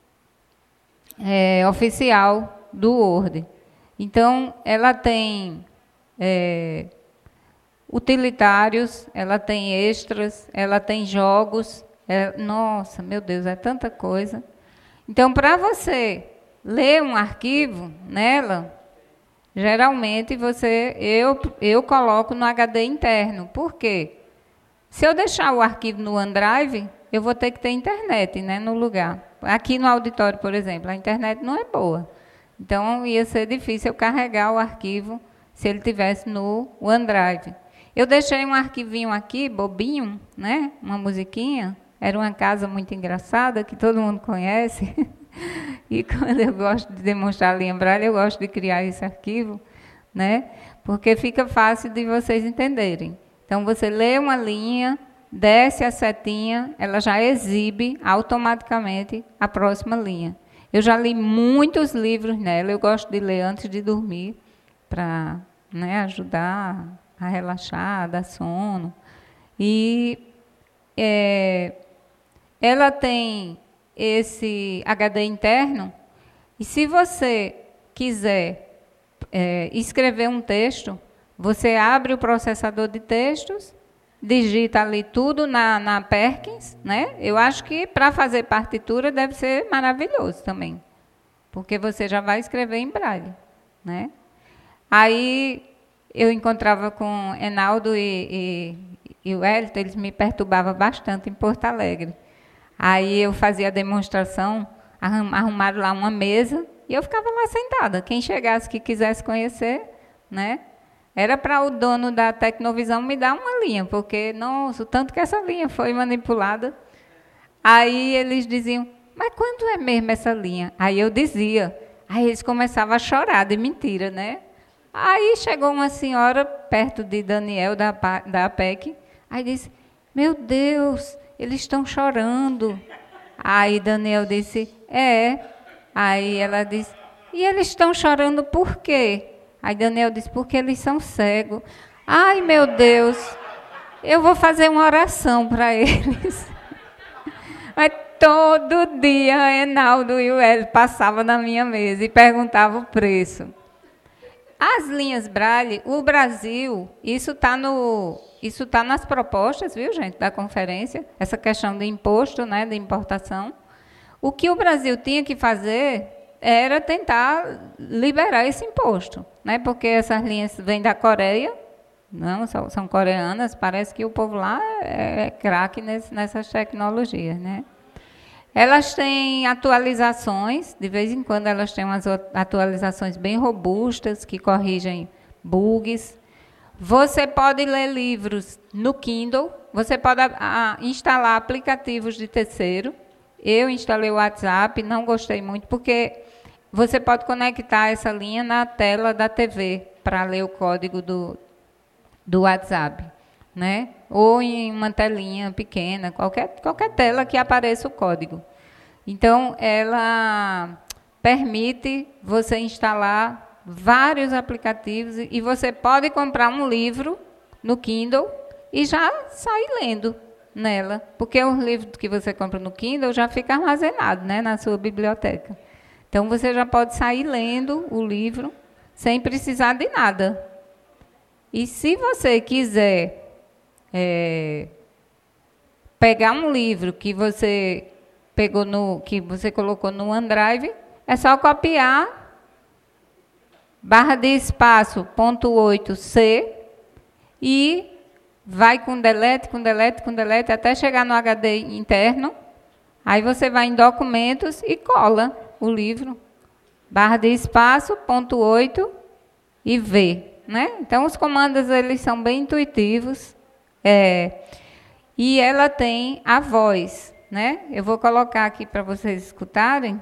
oficial do Word. Então, ela tem utilitários, ela tem extras, ela tem jogos. Nossa, meu Deus, é tanta coisa. Então, para você ler um arquivo nela, geralmente eu coloco no HD interno. Por quê? Se eu deixar o arquivo no OneDrive, eu vou ter que ter internet, né, no lugar. Aqui no auditório, por exemplo, a internet não é boa. Então, ia ser difícil eu carregar o arquivo se ele tivesse no OneDrive. Eu deixei um arquivinho aqui, bobinho, né, uma musiquinha. Era uma casa muito engraçada, que todo mundo conhece. E quando eu gosto de demonstrar a linha Braille, eu gosto de criar esse arquivo, né? Porque fica fácil de vocês entenderem. Então, você lê uma linha, desce a setinha, ela já exibe automaticamente a próxima linha. Eu já li muitos livros nela, eu gosto de ler antes de dormir, para, né, ajudar a relaxar, a dar sono. E ela tem esse HD interno, e se você quiser escrever um texto, você abre o processador de textos, digita ali tudo na Perkins, né? Eu acho que para fazer partitura deve ser maravilhoso também, porque você já vai escrever em Braille, né? Aí eu encontrava com Enaldo e o Wellington, eles me perturbavam bastante em Porto Alegre. Aí eu fazia a demonstração, arrumaram lá uma mesa e eu ficava lá sentada. Quem chegasse que quisesse conhecer, né? Era para o dono da Tecnovisão me dar uma linha, porque, nossa, o tanto que essa linha foi manipulada. Aí eles diziam, mas quando é mesmo essa linha? Aí eu dizia. Aí eles começavam a chorar de mentira, né? Aí chegou uma senhora perto de Daniel, da APEC, aí disse, meu Deus, eles estão chorando. Aí Daniel disse, Aí ela disse, e eles estão chorando por quê? Aí Daniel disse, porque eles são cegos. Ai, meu Deus, eu vou fazer uma oração para eles. Mas todo dia Enaldo e o Hélio passavam na minha mesa e perguntavam o preço. As linhas Braille, o Brasil, isso está nas propostas, viu, gente, da conferência, essa questão de imposto, né, de importação. O que o Brasil tinha que fazer era tentar liberar esse imposto, né, porque essas linhas vêm da Coreia, não, são coreanas, parece que o povo lá é craque nessas tecnologias, né. Elas têm atualizações, de vez em quando elas têm umas atualizações bem robustas, que corrigem bugs. Você pode ler livros no Kindle, você pode instalar aplicativos de terceiro. Eu instalei o WhatsApp, não gostei muito, porque você pode conectar essa linha na tela da TV para ler o código do WhatsApp, né? Ou em uma telinha pequena, qualquer tela que apareça o código. Então, ela permite você instalar vários aplicativos e você pode comprar um livro no Kindle e já sair lendo nela, porque os livros que você compra no Kindle já fica armazenado, né, na sua biblioteca. Então, você já pode sair lendo o livro sem precisar de nada. E se você quiser pegar um livro que você que você colocou no OneDrive, é só copiar /_.8c e vai com delete, até chegar no HD interno. Aí você vai em documentos e cola o livro /_.8 e vê, né? Então os comandos eles são bem intuitivos. E ela tem a voz, né? Eu vou colocar aqui para vocês escutarem.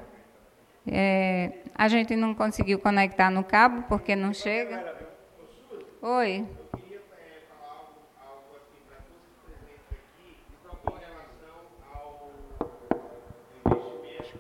A gente não conseguiu conectar no cabo porque não chega. Oi. Eu queria falar algo assim para todos os presentes aqui, com relação ao investimento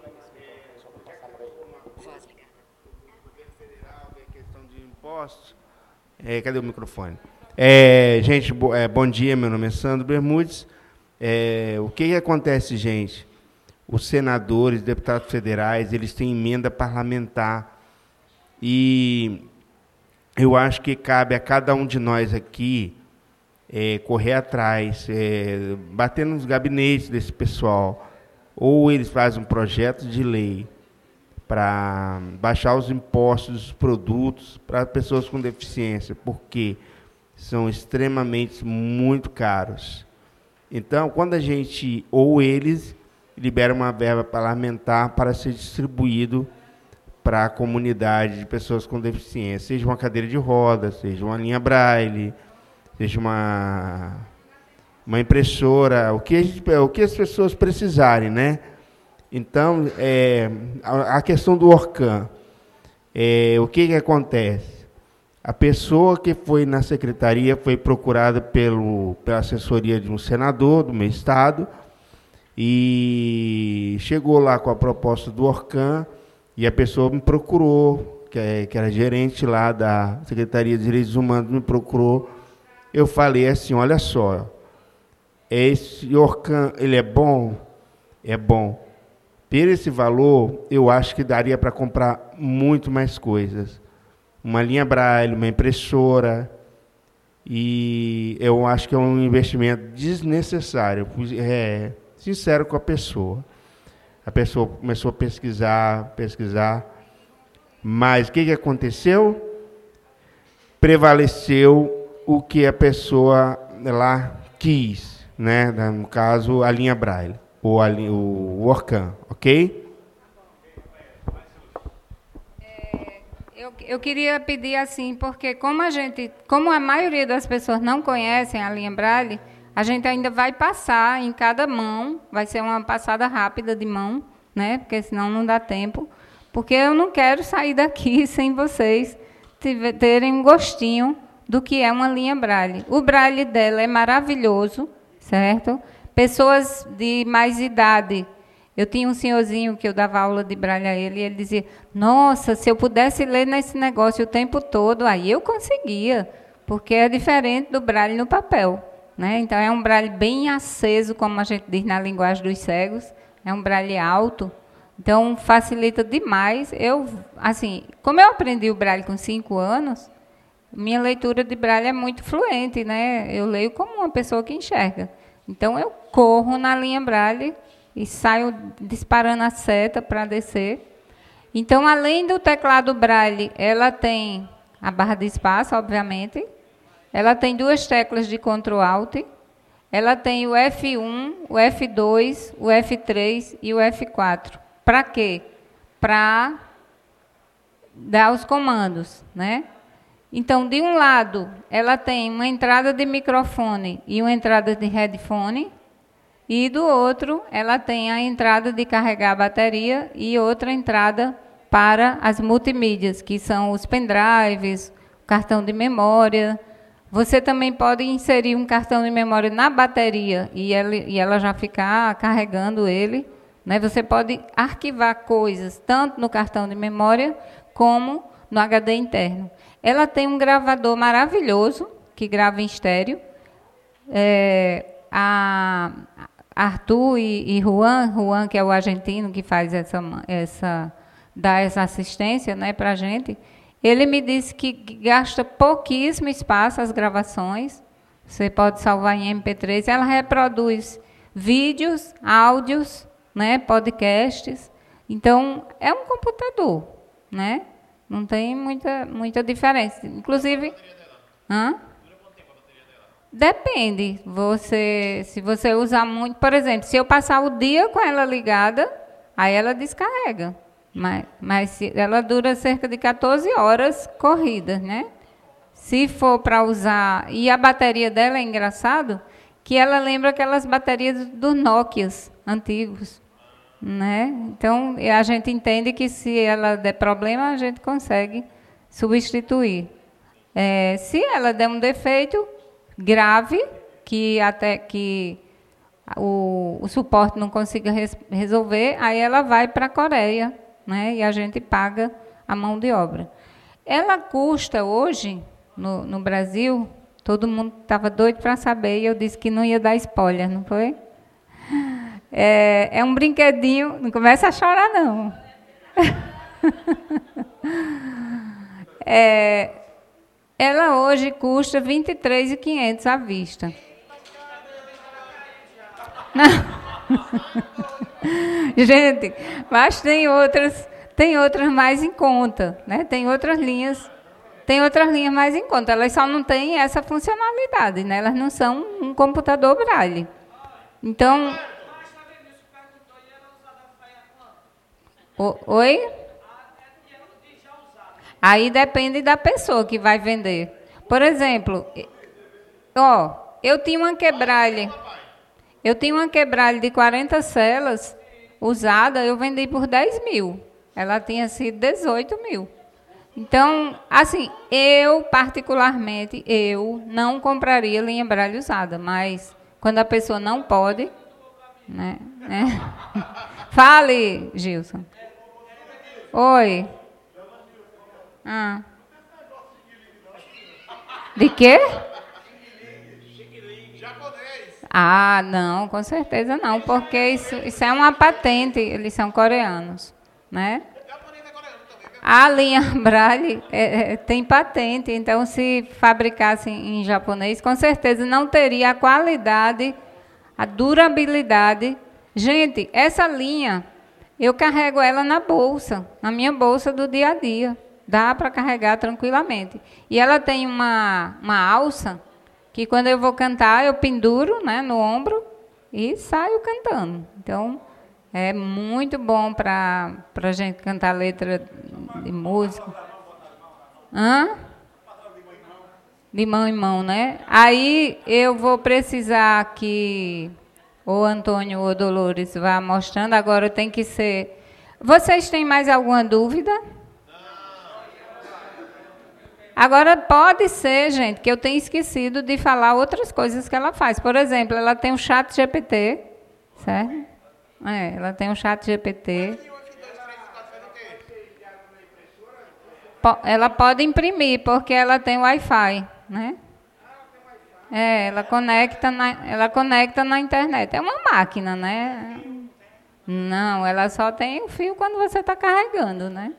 do governo federal, a questão de impostos. Cadê o microfone? Gente, bom dia, meu nome é Sandro Bermudes. O que acontece, gente? Os senadores, deputados federais, eles têm emenda parlamentar e eu acho que cabe a cada um de nós aqui correr atrás, bater nos gabinetes desse pessoal, ou eles fazem um projeto de lei para baixar os impostos dos produtos para pessoas com deficiência, porque são extremamente muito caros. Então, quando a gente, ou eles, liberam uma verba parlamentar para ser distribuído para a comunidade de pessoas com deficiência, seja uma cadeira de rodas, seja uma linha braille, seja uma impressora, o que as pessoas precisarem, né? Então, a questão do Orcan, o que acontece? A pessoa que foi na secretaria foi procurada pela assessoria de um senador do meu estado e chegou lá com a proposta do Orcan e a pessoa me procurou, que era gerente lá da Secretaria de Direitos Humanos, me procurou. Eu falei assim, olha só, esse Orcan, ele é bom? É bom. Por esse valor, eu acho que daria para comprar muito mais coisas. Uma linha braille, uma impressora, e eu acho que é um investimento desnecessário. Sincero com a pessoa. A pessoa começou a pesquisar, mas o que aconteceu? Prevaleceu o que a pessoa lá quis, né? No caso, a linha braille, ou o Orcan, ok? Eu queria pedir assim, porque como a maioria das pessoas não conhecem a linha braille, a gente ainda vai passar em cada mão, vai ser uma passada rápida de mão, né? Porque senão não dá tempo. Porque eu não quero sair daqui sem vocês terem um gostinho do que é uma linha braille. O braille dela é maravilhoso, certo? Pessoas de mais idade. Eu tinha um senhorzinho que eu dava aula de braille a ele, e ele dizia, nossa, se eu pudesse ler nesse negócio o tempo todo, aí eu conseguia, porque é diferente do braille no papel, né? Então, é um braille bem aceso, como a gente diz na linguagem dos cegos, é um braille alto, então facilita demais. Como eu aprendi o braille com 5 anos, minha leitura de braille é muito fluente, né? Eu leio como uma pessoa que enxerga. Então, eu corro na linha braille e saio disparando a seta para descer. Então, além do teclado braille, ela tem a barra de espaço, obviamente. Ela tem 2 teclas de Ctrl Alt. Ela tem o F1, o F2, o F3 e o F4. Para quê? Para dar os comandos, né? Então, de um lado, ela tem uma entrada de microfone e uma entrada de headphone. E do outro, ela tem a entrada de carregar a bateria e outra entrada para as multimídias, que são os pendrives, o cartão de memória. Você também pode inserir um cartão de memória na bateria e ela já ficar carregando ele, né? Você pode arquivar coisas tanto no cartão de memória como no HD interno. Ela tem um gravador maravilhoso, que grava em estéreo. Arthur e Juan, que é o argentino que faz dá essa assistência, né, para a gente, ele me disse que gasta pouquíssimo espaço as gravações, você pode salvar em MP3, ela reproduz vídeos, áudios, né, podcasts, então é um computador, né, não tem muita diferença, inclusive... Depende. Se você usar muito, por exemplo, se eu passar o dia com ela ligada, aí ela descarrega. Mas ela dura cerca de 14 horas corridas, né? Se for para usar... E a bateria dela é engraçado, que ela lembra aquelas baterias dos Nokias antigos, né? Então, a gente entende que se ela der problema, a gente consegue substituir. Se ela der um defeito grave, que até que o suporte não consiga resolver, aí ela vai para a Coreia, né? E a gente paga a mão de obra. Ela custa hoje, no Brasil, todo mundo estava doido para saber, e eu disse que não ia dar spoiler, não foi? É um brinquedinho, não começa a chorar, não. Ela hoje custa R$ 23.500 à vista. Não. Gente, mas tem outras mais em conta, né? Tem outras linhas mais em conta. Elas só não têm essa funcionalidade, né? Elas não são um computador Braille. Então, oi? Aí depende da pessoa que vai vender. Por exemplo, eu tinha uma quebralha de 40 celas usada, eu vendi por 10 mil. Ela tinha sido 18 mil. Então, assim, eu particularmente, não compraria linha Braille usada, mas quando a pessoa não pode, né? Fale, Gilson. Oi. De quê? Ah, não, com certeza não, porque isso é uma patente, eles são coreanos, né? A linha Braille tem patente, então se fabricasse em japonês, com certeza não teria a qualidade, a durabilidade. Gente, essa linha, eu carrego ela na bolsa, na minha bolsa do dia a dia. Dá para carregar tranquilamente. E ela tem uma alça que quando eu vou cantar, eu penduro, né, no ombro e saio cantando. Então, é muito bom para a gente cantar letra de música. De mão em mão, né? Aí eu vou precisar que o Antônio ou Dolores vá mostrando. Agora tem que ser... Vocês têm mais alguma dúvida? Agora, pode ser, gente, que eu tenha esquecido de falar outras coisas que ela faz. Por exemplo, ela tem um chat GPT, certo? Ela tem um chat GPT. Ela pode imprimir, porque ela tem Wi-Fi, né? Ela conecta na internet. É uma máquina, né? Não, ela só tem o fio quando você está carregando, né?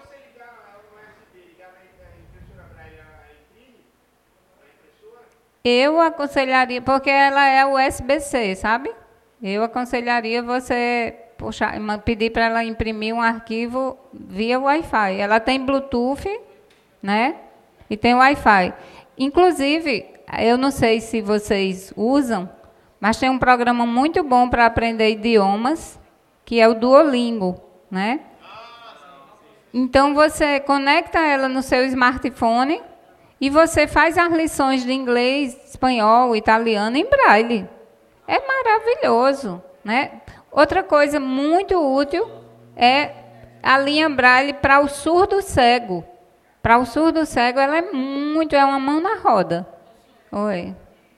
Eu aconselharia, porque ela é USB-C, sabe? Eu aconselharia você pedir para ela imprimir um arquivo via Wi-Fi. Ela tem Bluetooth, né? E tem Wi-Fi. Inclusive, eu não sei se vocês usam, mas tem um programa muito bom para aprender idiomas, que é o Duolingo, né? Então, você conecta ela no seu smartphone e você faz as lições de inglês, espanhol, italiano em Braille. É maravilhoso, né? Outra coisa muito útil é a linha Braille para o surdo cego. Para o surdo cego, ela é uma mão na roda. Oi.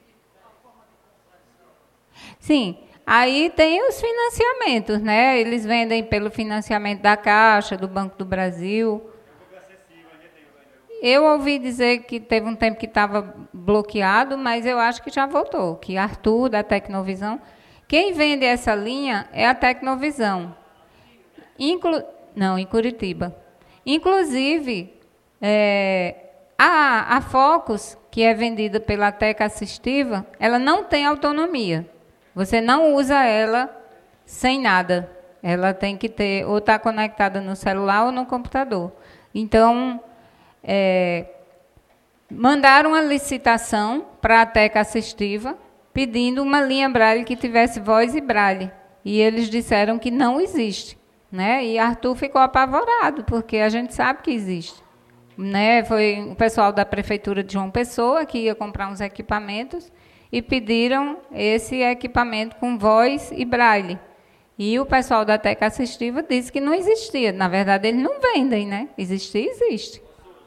Sim, aí tem os financiamentos, né? Eles vendem pelo financiamento da Caixa, do Banco do Brasil. Eu ouvi dizer que teve um tempo que estava bloqueado, mas eu acho que já voltou. Que Arthur, da Tecnovisão, quem vende essa linha é a Tecnovisão. Não, em Curitiba. Inclusive, a Focus, que é vendida pela Tec Assistiva, ela não tem autonomia. Você não usa ela sem nada. Ela tem que ter, ou estar conectada no celular ou no computador. Então, mandaram uma licitação para a Tec Assistiva, pedindo uma linha Braille que tivesse voz e Braille. E eles disseram que não existe, né? E Arthur ficou apavorado, porque a gente sabe que existe. Né? Foi o pessoal da Prefeitura de João Pessoa que ia comprar uns equipamentos e pediram esse equipamento com voz e Braille. E o pessoal da Tec Assistiva disse que não existia. Na verdade, eles não vendem, né? Existir, existe.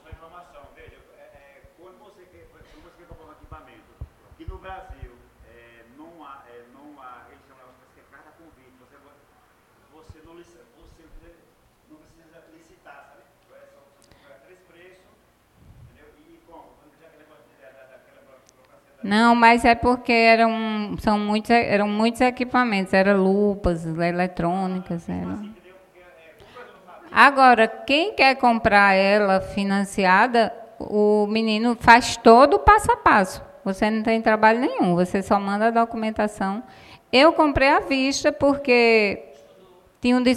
Não, mas é porque eram muitos equipamentos, eram lupas, eletrônicas. Agora, quem quer comprar ela financiada, o menino faz todo o passo a passo. Você não tem trabalho nenhum, você só manda a documentação. Eu comprei à vista porque tinha um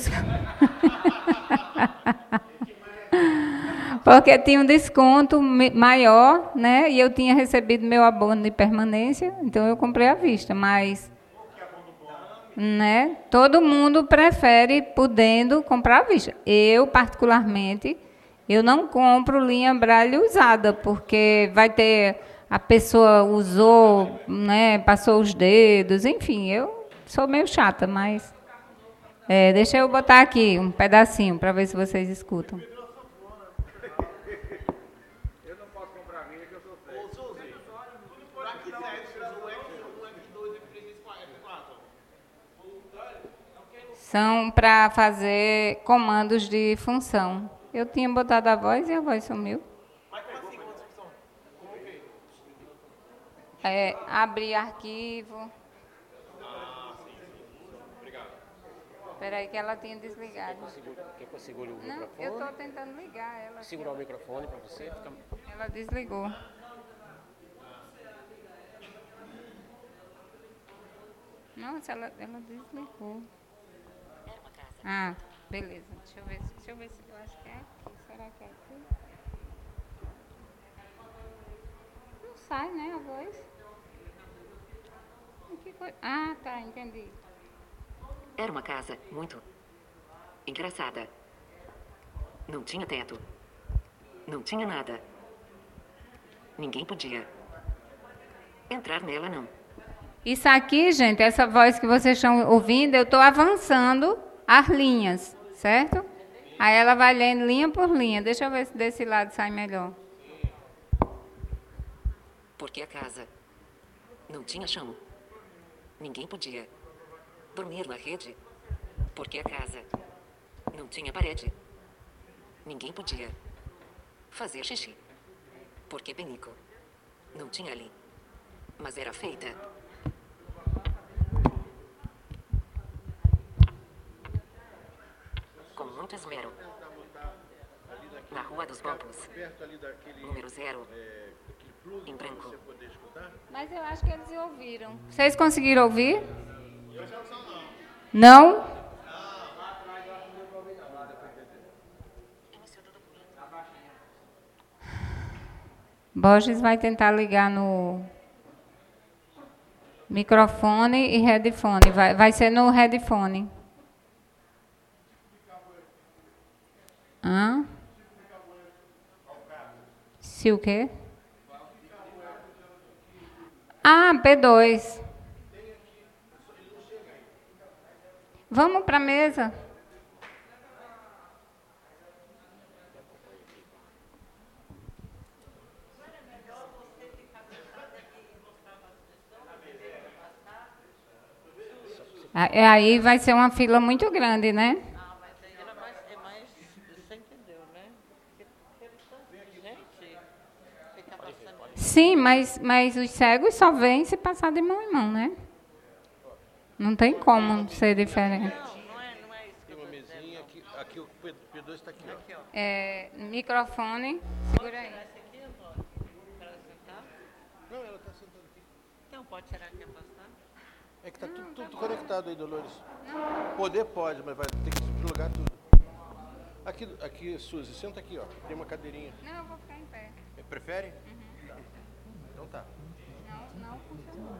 porque tinha um desconto maior, né? E eu tinha recebido meu abono de permanência, então eu comprei à vista, mas né, todo mundo prefere podendo comprar à vista. Eu, particularmente, eu não compro linha Braille usada, porque vai ter a pessoa usou, né, passou os dedos, enfim, eu sou meio chata, mas deixa eu botar aqui um pedacinho para ver se vocês escutam. São para fazer comandos de função. Eu tinha botado a voz e a voz sumiu. Abrir arquivo. Espera aí que ela tinha desligado. Quer que eu segure o microfone? Não, eu estou tentando ligar ela. Segurar o microfone para você. Ela desligou. Nossa, ela desligou. Ah, beleza. Deixa eu ver se eu acho que é aqui. Será que é aqui? Não sai, né, a voz? Que coisa? Ah, tá, entendi. Era uma casa muito engraçada. Não tinha teto. Não tinha nada. Ninguém podia entrar nela, não. Isso aqui, gente, essa voz que vocês estão ouvindo, eu estou avançando as linhas, certo? Aí ela vai lendo linha por linha. Deixa eu ver se desse lado sai melhor. Porque a casa não tinha chão. Ninguém podia dormir na rede. Porque a casa não tinha parede. Ninguém podia fazer xixi. Porque penico não tinha ali. Mas era feita com muito esmero. Na Rua dos Bombos, número 0, em branco. Mas eu acho que eles ouviram. Vocês conseguiram ouvir? Não? Borges vai tentar ligar no microfone e headphone. Vai ser no headphone. Hã? Se o quê? Ah, P2. Vamos para a mesa. Aí vai ser uma fila muito grande, né? Sim, mas os cegos só vêm se passar de mão em mão, né? Não tem como ser diferente. Não é isso. Tem uma mesinha aqui o P2 está aqui, ó. Microfone, segura aí. Não, ela está sentando aqui. Então, pode tirar aqui afastar? É que está tudo conectado aí, Dolores. Poder pode, mas vai ter que deslogar tudo. Aqui, Suzy, senta aqui, ó. Tem uma cadeirinha. Não, eu vou ficar em pé. Prefere? Tá. Então tá. Não funcionou.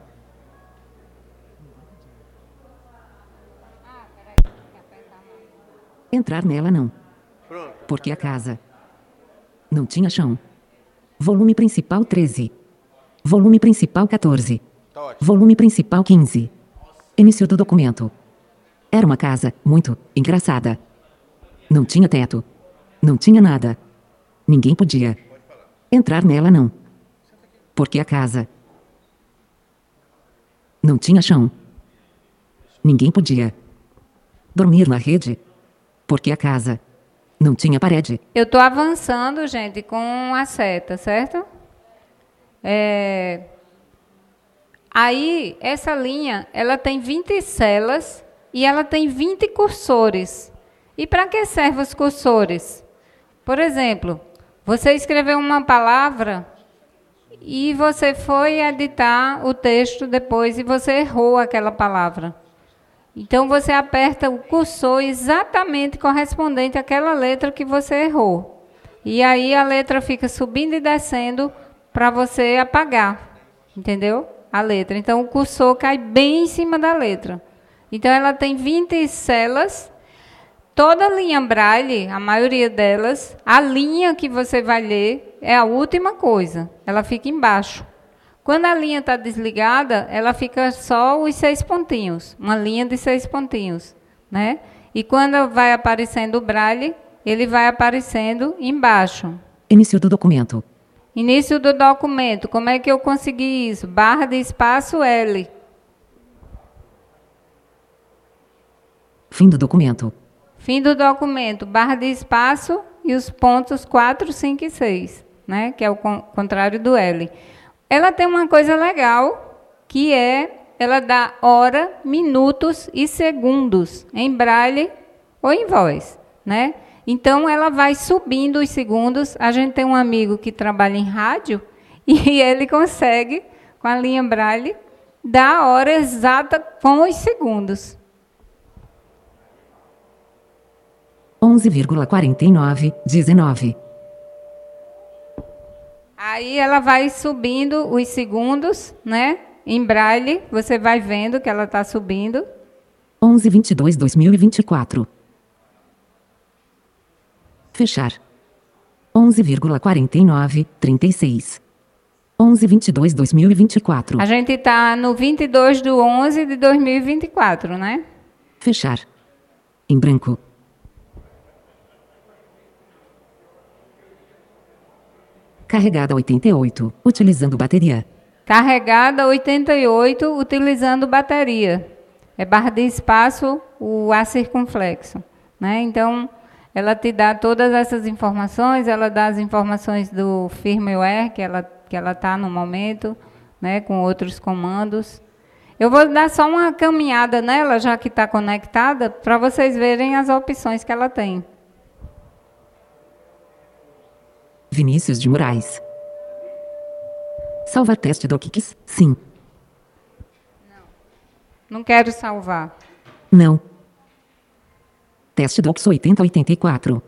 Ah, peraí. Quer apertar mais? Entrar nela, não. Pronto. Porque a casa não tinha chão. Volume principal 13. Volume principal 14. Tá ótimo. Volume principal 15. Início do documento. Era uma casa muito engraçada. Não tinha teto. Não tinha nada. Ninguém podia entrar nela, não. Porque a casa não tinha chão. Ninguém podia dormir na rede. Porque a casa não tinha parede. Eu estou avançando, gente, com a seta, certo? Aí, essa linha, ela tem 20 celas e ela tem 20 cursores. E para que servem os cursores? Por exemplo, Você escreveu uma palavra e você foi editar o texto depois e você errou aquela palavra. Então, você aperta o cursor exatamente correspondente àquela letra que você errou. E aí a letra fica subindo e descendo para você apagar, entendeu? A letra. Então, o cursor cai bem em cima da letra. Então, ela tem 20 celas. Toda linha Braille, a maioria delas, a linha que você vai ler é a última coisa. Ela fica embaixo. Quando a linha está desligada, ela fica só os 6 pontinhos. Uma linha de 6 pontinhos, né? E quando vai aparecendo o Braille, ele vai aparecendo embaixo. Início do documento. Início do documento. Como é que eu consegui isso? Barra de espaço L. Fim do documento. Fim do documento. Barra de espaço e os pontos 4, 5 e 6, né? Que é o contrário do L. Ela tem uma coisa legal, que é, ela dá hora, minutos e segundos em Braille ou em voz, né? Então, ela vai subindo os segundos. A gente tem um amigo que trabalha em rádio e ele consegue, com a linha Braille, dar a hora exata com os segundos. 11,4919. Aí ela vai subindo os segundos, né? Em Braille, você vai vendo que ela está subindo. 11/22/2024. Fechar. 11,4936. 11/22/2024. A gente está no 22/11 de 2024, né? Fechar. Em branco. Carregada 88, utilizando bateria. Carregada 88, utilizando bateria. É barra de espaço, o A circunflexo, né? Então, ela te dá todas essas informações, ela dá as informações do firmware que ela está no momento, né? Com outros comandos. Eu vou dar só uma caminhada nela, já que está conectada, para vocês verem as opções que ela tem. Vinícius de Moraes. Salvar teste docx? Sim. Não quero salvar. Não. Teste docs 8084.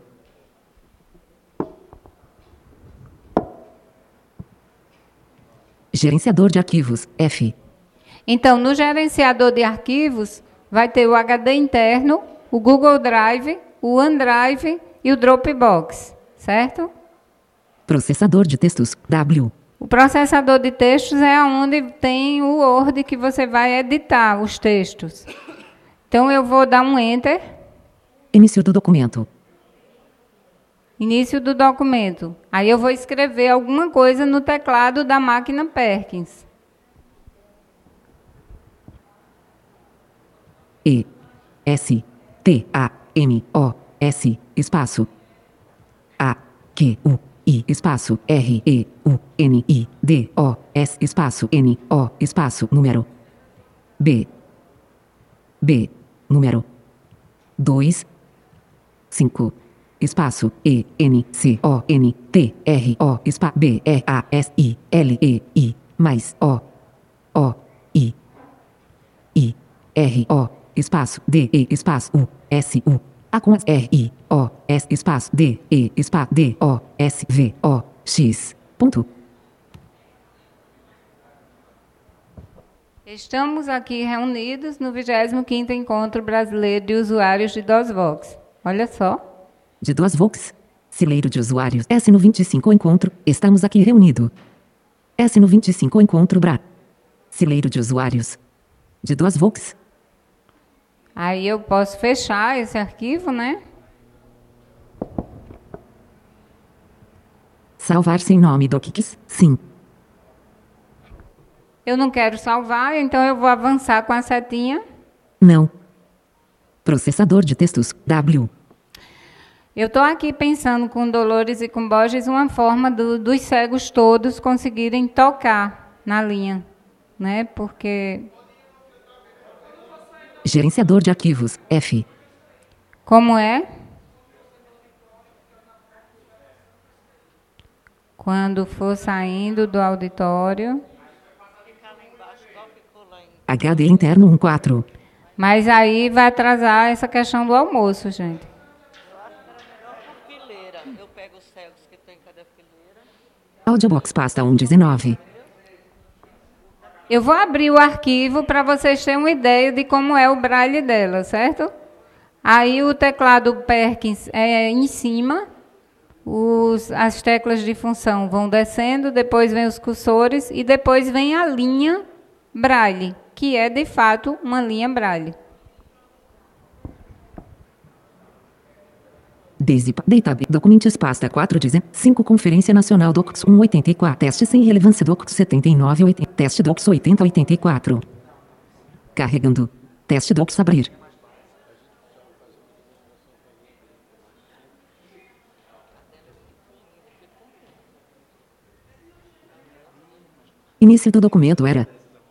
Gerenciador de arquivos, F. Então, no gerenciador de arquivos, vai ter o HD interno, o Google Drive, o OneDrive e o Dropbox, certo? Processador de textos, W. O processador de textos é onde tem o Word que você vai editar os textos. Então, eu vou dar um Enter. Início do documento. Início do documento. Aí eu vou escrever alguma coisa no teclado da máquina Perkins. E. S. T. A. M. O. S. Espaço. A. Q. U. I. Espaço. R. E. U. N. I. D. O. S. Espaço. N. O. Espaço. Número. B. B. Número. 2. 5. Espaço. E. N. C. O. N. T. R. O. Espaço. B. E. A. S. I. L. E. I. Mais. O. O. I. I. R. O. Espaço. D. E. Espaço. U. S. U. A com R. I. O. S. Espaço. D. E. Espaço. D. O. S. V. O. X. Ponto. Estamos aqui reunidos no 25º Encontro Brasileiro de Usuários de DOSVox. Olha só. De DOSVox. Celeiro de usuários. S no 25 encontro. Estamos aqui reunido. S no 25 encontro Bra. Celeiro de usuários. De DOSVox. Aí eu posso fechar esse arquivo, né? Salvar sem nome docx? Sim. Eu não quero salvar, então eu vou avançar com a setinha. Não. Processador de textos, W. Eu estou aqui pensando com Dolores e com Borges uma forma dos cegos todos conseguirem tocar na linha, né? Porque... Gerenciador de arquivos, F. Como é? Quando for saindo do auditório. HD interno 14. Mas aí vai atrasar essa questão do almoço, gente. Eu pego os cegos que tem em cada fileira. Audiobox pasta 119. Eu vou abrir o arquivo para vocês terem uma ideia de como é o braille dela, certo? Aí o teclado Perkins é em cima, as teclas de função vão descendo, depois vem os cursores e depois vem a linha braille, que é de fato uma linha braille. Database Documentos pasta 415 Conferência Nacional Docs 184 Teste sem relevância Docs 7980 Teste Docs 8084 Carregando. Teste Docs abrir. Início do documento era.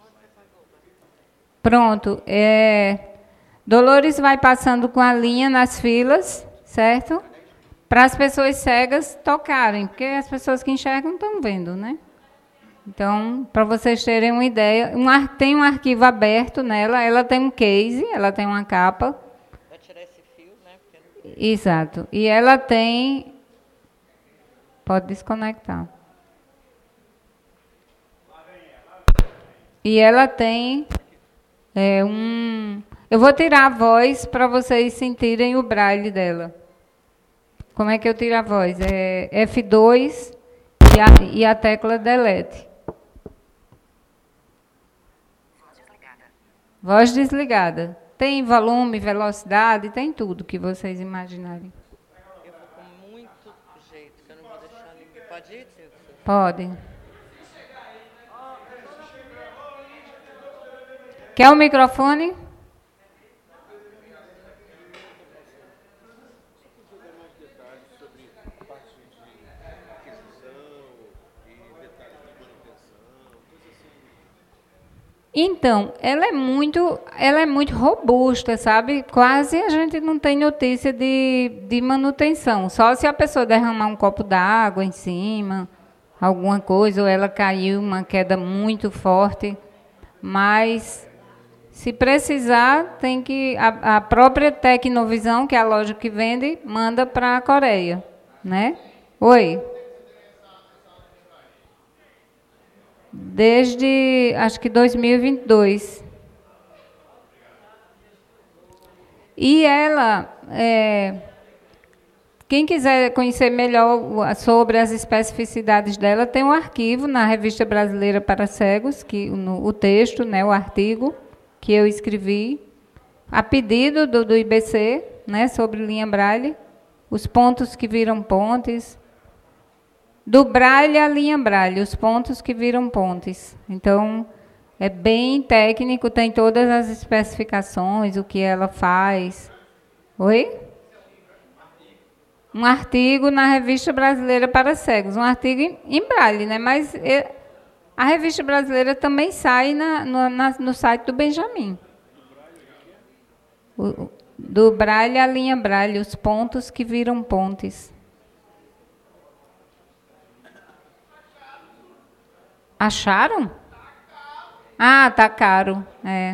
Pronto. Dolores vai passando com a linha nas filas, certo? Para as pessoas cegas tocarem, porque as pessoas que enxergam estão vendo, né? Então, para vocês terem uma ideia, tem um arquivo aberto nela, ela tem um case, ela tem uma capa. Vai tirar esse fio, né? Exato. E ela tem... Pode desconectar. E ela tem Eu vou tirar a voz para vocês sentirem o braille dela. Como é que eu tiro a voz? É F2 e a tecla delete. Voz desligada. Tem volume, velocidade, tem tudo que vocês imaginarem. Eu vou com muito jeito, que eu não vou deixar ninguém. Pode ir, Silvio? Pode. Quer o microfone? Então, ela é muito robusta, sabe? Quase a gente não tem notícia de manutenção. Só se a pessoa derramar um copo d'água em cima, alguma coisa, ou ela caiu, uma queda muito forte. Mas, se precisar, tem que... A própria Tecnovisão, que é a loja que vende, manda para a Coreia, né? Oi. Desde, acho que 2022. E ela, quem quiser conhecer melhor sobre as especificidades dela, tem um arquivo na Revista Brasileira para Cegos, o texto, né, o artigo que eu escrevi, a pedido do IBC, né, sobre linha braille, os pontos que viram pontes, do braille à linha braille, os pontos que viram pontes. Então, é bem técnico, tem todas as especificações, o que ela faz. Oi? Um artigo na Revista Brasileira para Cegos, um artigo em braille, né? Mas a Revista Brasileira também sai no site do Benjamin. Do braille à linha braille, os pontos que viram pontes. Acharam? Ah, tá caro.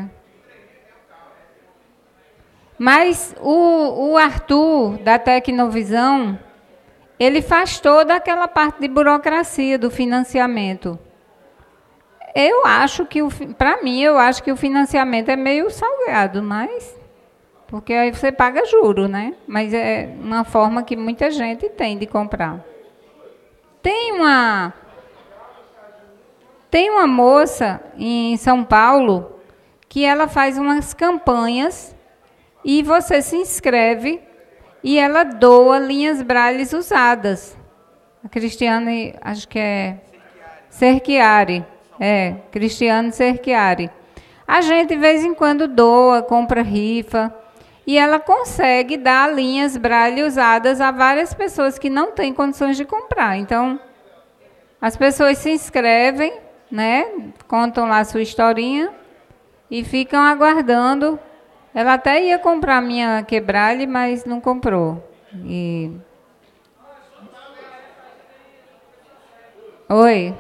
Mas o Arthur, da Tecnovisão, ele faz toda aquela parte de burocracia do financiamento. Eu acho que, para mim, eu acho que o financiamento é meio salgado, mas... Porque aí você paga juro, né? Mas é uma forma que muita gente tem de comprar. Tem uma moça em São Paulo que ela faz umas campanhas e você se inscreve e ela doa linhas brailles usadas. A Cristiane, acho que é Cerchiari. Cristiane Cerchiari. A gente, de vez em quando, doa, compra rifa. E ela consegue dar linhas braille usadas a várias pessoas que não têm condições de comprar. Então, as pessoas se inscrevem, né, contam lá a sua historinha e ficam aguardando. Ela até ia comprar a minha quebralhe, mas não comprou. Oi.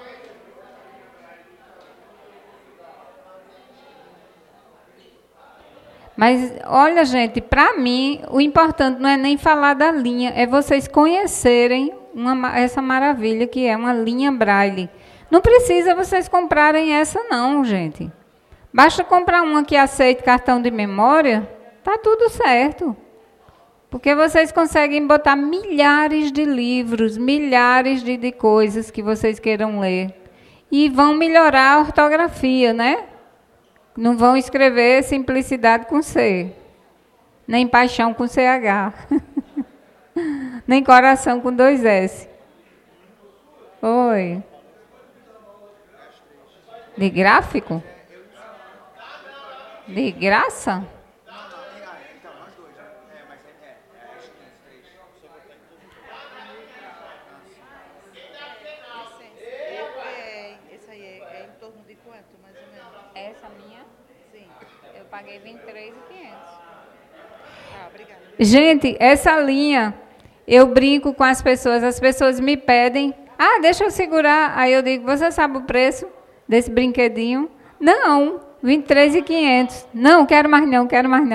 Mas, olha, gente, para mim, o importante não é nem falar da linha, é vocês conhecerem essa maravilha que é uma linha Braille. Não precisa vocês comprarem essa, não, gente. Basta comprar uma que aceite cartão de memória, tá tudo certo. Porque vocês conseguem botar milhares de livros, milhares de coisas que vocês queiram ler. E vão melhorar a ortografia, né? Não vão escrever simplicidade com C, nem paixão com CH, nem coração com 2 S. Oi. De gráfico? De graça? Esse aí é em torno de quanto, mais ou menos? Essa minha? Sim. Eu paguei 23.500. Ah, obrigada. Gente, essa linha, eu brinco com as pessoas me pedem, deixa eu segurar. Aí eu digo, você sabe o preço desse brinquedinho? Não, 23.500. Não, quero mais não.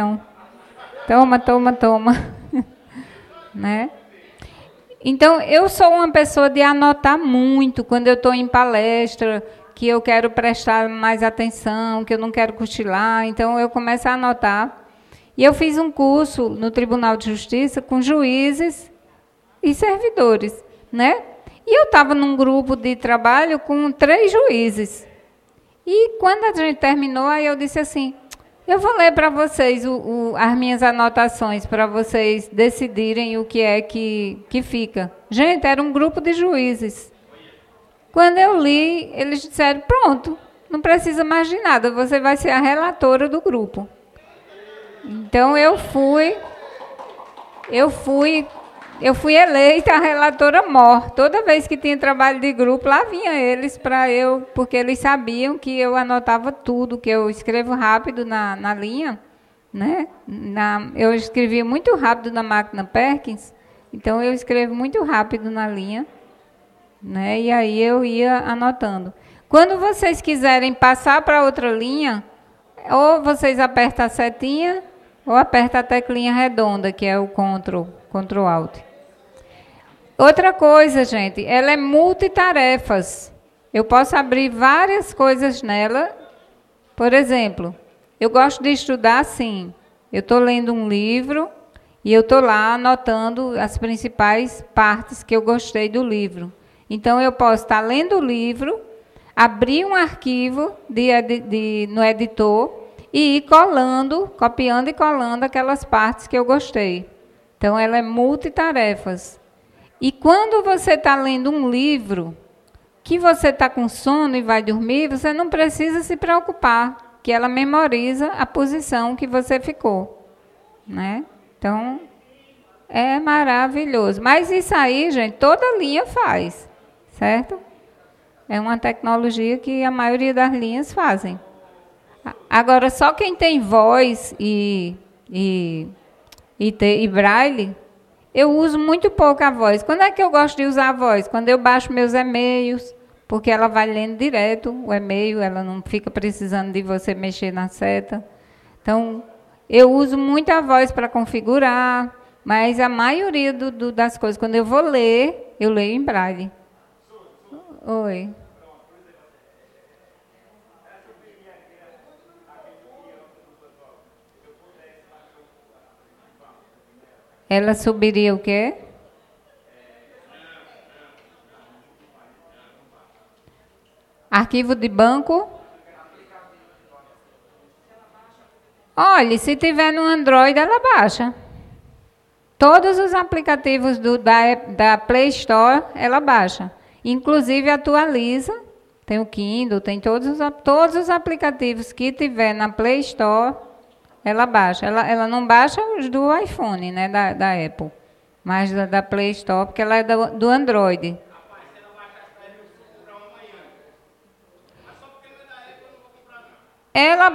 Toma. Né? Então, eu sou uma pessoa de anotar muito quando eu estou em palestra, que eu quero prestar mais atenção, que eu não quero cochilar, então eu começo a anotar. E eu fiz um curso no Tribunal de Justiça com juízes e servidores, né? E eu estava num grupo de trabalho com 3 juízes. E quando a gente terminou, aí eu disse assim, eu vou ler para vocês as minhas anotações, para vocês decidirem o que é que fica. Gente, era um grupo de juízes. Quando eu li, eles disseram, pronto, não precisa mais de nada, você vai ser a relatora do grupo. Então, eu fui eleita a relatora mor. Toda vez que tinha trabalho de grupo, lá vinha eles porque eles sabiam que eu anotava tudo, que eu escrevo rápido na linha, né? Eu escrevi muito rápido na máquina Perkins, então eu escrevo muito rápido na linha, né? E aí eu ia anotando. Quando vocês quiserem passar para outra linha, ou vocês apertam a setinha, ou apertam a teclinha redonda, que é o Ctrl Alt. Outra coisa, gente, ela é multitarefas. Eu posso abrir várias coisas nela. Por exemplo, eu gosto de estudar assim. Eu estou lendo um livro e eu estou lá anotando as principais partes que eu gostei do livro. Então, eu posso estar lendo o livro, abrir um arquivo no editor e ir copiando e colando aquelas partes que eu gostei. Então, ela é multitarefas. E quando você está lendo um livro, que você está com sono e vai dormir, você não precisa se preocupar, que ela memoriza a posição que você ficou, né? Então, é maravilhoso. Mas isso aí, gente, toda linha faz, certo? É uma tecnologia que a maioria das linhas fazem. Agora, só quem tem voz e braille, eu uso muito pouco a voz. Quando é que eu gosto de usar a voz? Quando eu baixo meus e-mails, porque ela vai lendo direto o e-mail, ela não fica precisando de você mexer na seta. Então, eu uso muito a voz para configurar, mas a maioria das coisas, quando eu vou ler, eu leio em braille. Oi. Ela subiria o quê? Arquivo de banco? Olha, se tiver no Android, ela baixa. Todos os aplicativos da Play Store, ela baixa. Inclusive, atualiza. Tem o Kindle, tem todos os aplicativos que tiver na Play Store, ela baixa. Ela não baixa os do iPhone, né, da Apple, mas da Play Store, porque ela é do Android. Ela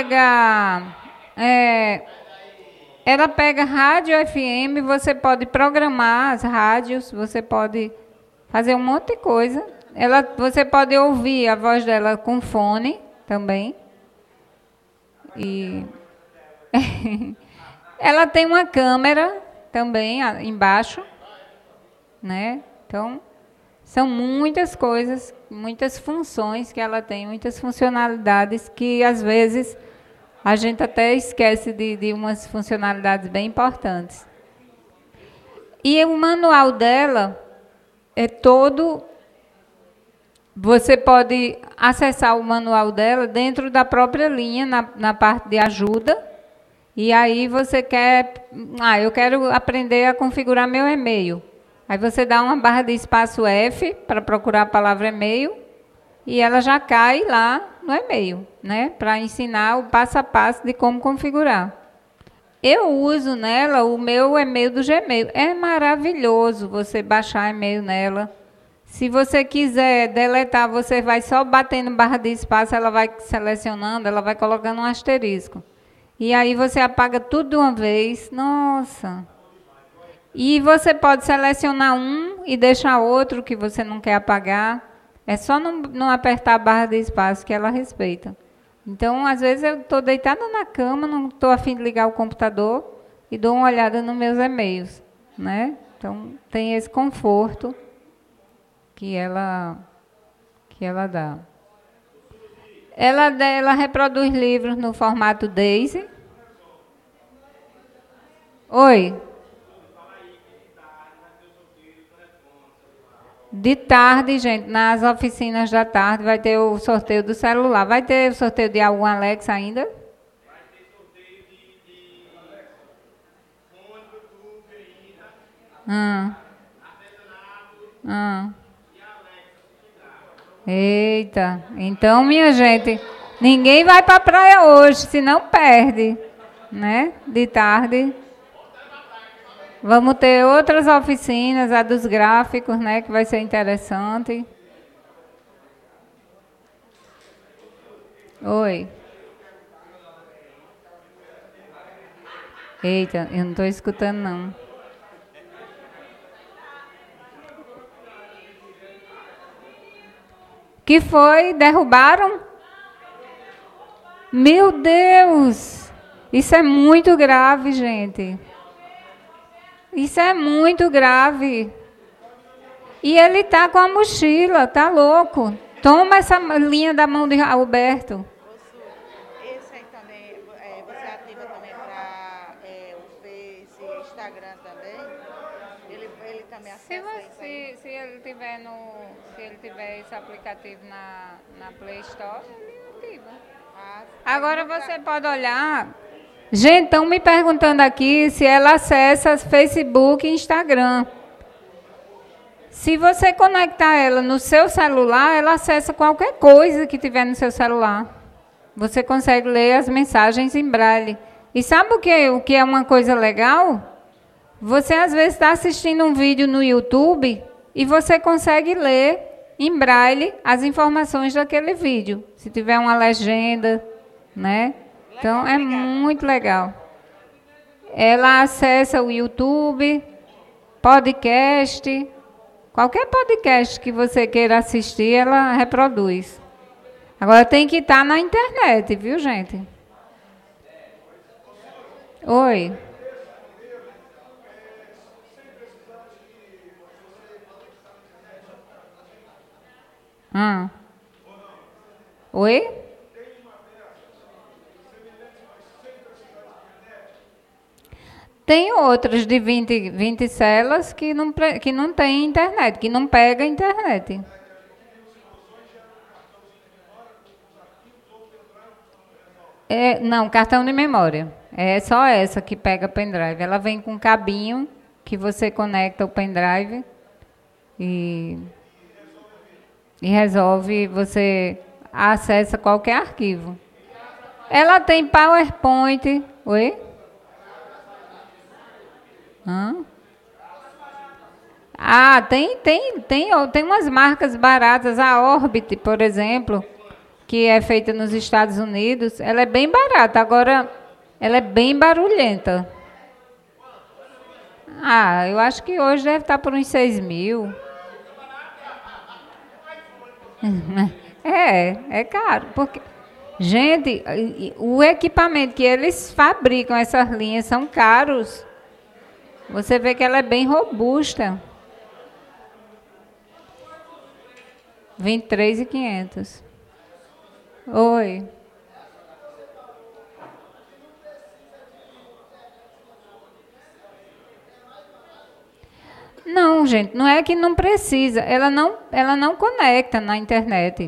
pega rádio FM, você pode programar as rádios, você pode fazer um monte de coisa você pode ouvir a voz dela com fone também. E ela tem uma câmera também embaixo, né? Então, são muitas coisas, muitas funções que ela tem, muitas funcionalidades que, às vezes, a gente até esquece de umas funcionalidades bem importantes. E o manual dela é todo... Você pode acessar o manual dela dentro da própria linha, na parte de ajuda. E aí você quer... eu quero aprender a configurar meu e-mail. Aí você dá uma barra de espaço F para procurar a palavra e-mail. E ela já cai lá no e-mail, né? Para ensinar o passo a passo de como configurar. Eu uso nela o meu e-mail do Gmail. É maravilhoso você baixar e-mail nela. Se você quiser deletar, você vai só batendo barra de espaço, ela vai selecionando, ela vai colocando um asterisco. E aí você apaga tudo de uma vez. Nossa! E você pode selecionar um e deixar outro que você não quer apagar. É só não apertar a barra de espaço que ela respeita. Então, às vezes, eu estou deitada na cama, não estou a fim de ligar o computador e dou uma olhada nos meus e-mails, né? Então, tem esse conforto que ela dá. Ela reproduz livros no formato Daisy. Oi. De tarde, gente, nas oficinas da tarde vai ter o sorteio do celular. Vai ter o sorteio de algum Alexa ainda? Vai ter sorteio de fone, Bluetooth ainda. Eita, então, minha gente, ninguém vai para a praia hoje, senão perde, né? De tarde. Vamos ter outras oficinas, a dos gráficos, né, que vai ser interessante. Oi. Eita, eu não estou escutando, não. Que foi? Derrubaram? Meu Deus! Isso é muito grave, gente. Isso é muito grave. E ele está com a mochila, tá louco. Toma essa linha da mão de Alberto. Esse aí também, você ativa também para o Face, Instagram também? Ele também acessa isso aí? Se ele tiver esse aplicativo na Play Store, ele ativa. Agora você pode olhar... Gente, estão me perguntando aqui se ela acessa Facebook e Instagram. Se você conectar ela no seu celular, ela acessa qualquer coisa que tiver no seu celular. Você consegue ler as mensagens em braille. E sabe o que é uma coisa legal? Você, às vezes, está assistindo um vídeo no YouTube e você consegue ler em braille as informações daquele vídeo. Se tiver uma legenda, né? Então, é muito legal. Ela acessa o YouTube, podcast, qualquer podcast que você queira assistir, ela reproduz. Agora tem que estar na internet, viu, gente? Oi. Oi? Tem outras de 20 celas que não tem internet, que não pega internet. Não, cartão de memória. É só essa que pega pendrive. Ela vem com um cabinho que você conecta o pendrive e resolve, você acessa qualquer arquivo. Ela tem PowerPoint. Oi? Tem umas marcas baratas, a Orbit, por exemplo, que é feita nos Estados Unidos, ela é bem barata, agora ela é bem barulhenta. Eu acho que hoje deve estar por uns 6 mil. É caro, porque, gente, o equipamento que eles fabricam, essas linhas, são caros. Você vê que ela é bem robusta. 23.500. Oi. Não, gente, não é que não precisa. Ela não conecta na internet.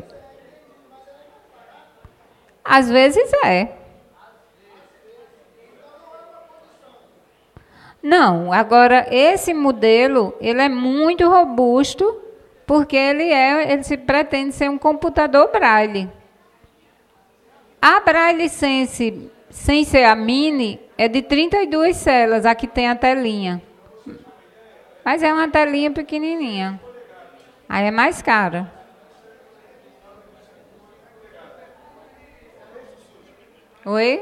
Às vezes é. Não, agora esse modelo, ele é muito robusto, porque ele se pretende ser um computador Braille. A Braille Sense, sem ser a Mini, é de 32 celas, aqui tem a telinha. Mas é uma telinha pequenininha. Aí é mais cara. Oi?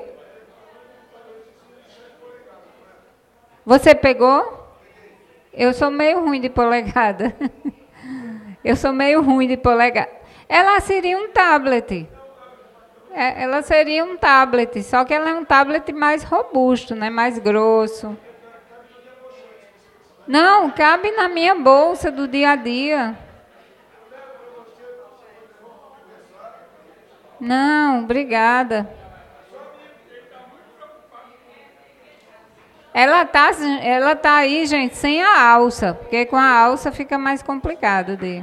Você pegou? Eu sou meio ruim de polegada. Eu sou meio ruim de polegada. Ela seria um tablet. Ela seria um tablet, só que ela é um tablet mais robusto, né? Mais grosso. Não, cabe na minha bolsa do dia a dia. Não, obrigada. Ela tá aí, gente, sem a alça, porque com a alça fica mais complicado de...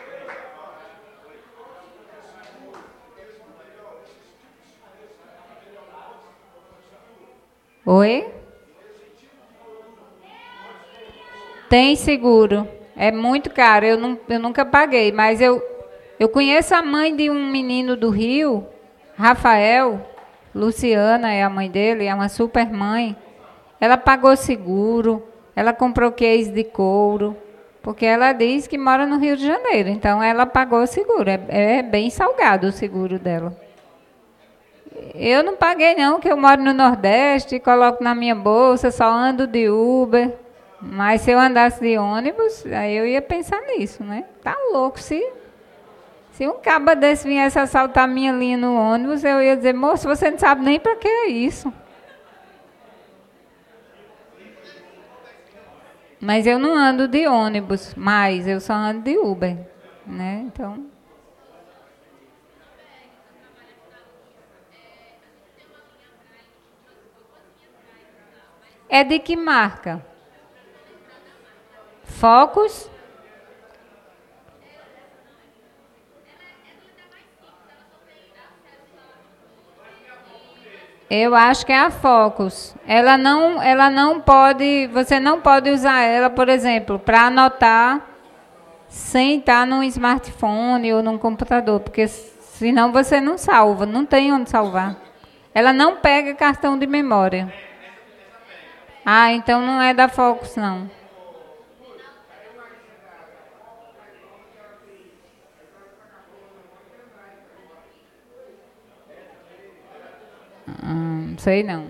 Oi? Tem seguro. É muito caro, eu nunca paguei, mas eu conheço a mãe de um menino do Rio, Rafael, Luciana é a mãe dele, é uma super mãe. Ela pagou seguro, ela comprou case de couro, porque ela diz que mora no Rio de Janeiro, então ela pagou seguro. É bem salgado o seguro dela. Eu não paguei não, porque eu moro no Nordeste, coloco na minha bolsa, só ando de Uber. Mas se eu andasse de ônibus, aí eu ia pensar nisso, né? Tá louco, se um caba desse viesse assaltar minha linha no ônibus, eu ia dizer, moço, você não sabe nem para que é isso. Mas eu não ando de ônibus, mas eu só ando de Uber, né? Então... É de que marca? Focus? Eu acho que é a Focus. Ela não pode, você não pode usar ela, por exemplo, para anotar sem estar num smartphone ou num computador, porque senão você não salva, não tem onde salvar. Ela não pega cartão de memória. Ah, então não é da Focus, não. Sei não.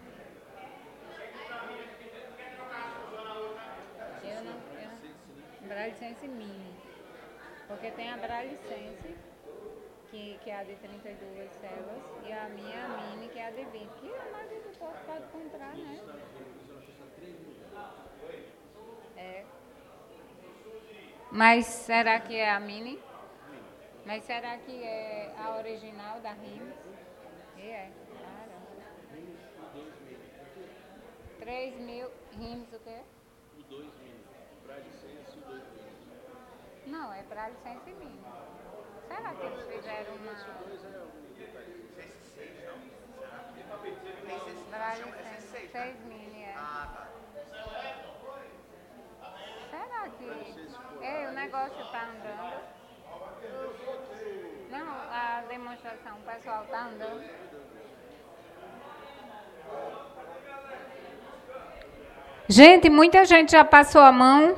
Braille Sense Mini. Porque tem a Braille Sense, que é a de 32 celas, e a minha Mini, que é a de 20. Que a maioria do povo pode comprar, né? É. Mas será que é a Mini? Mas será que é a original da RIMS? É. 3.000 RIMS o quê? O 2 mini. Braille Sense e o 2 mini. Não, é Braille Sense Mini. Será que eles fizeram uma... Braille Sense 6 mini, é. Será que... Ei, o negócio tá andando? Não, a demonstração, o pessoal tá andando. Gente, muita gente já passou a mão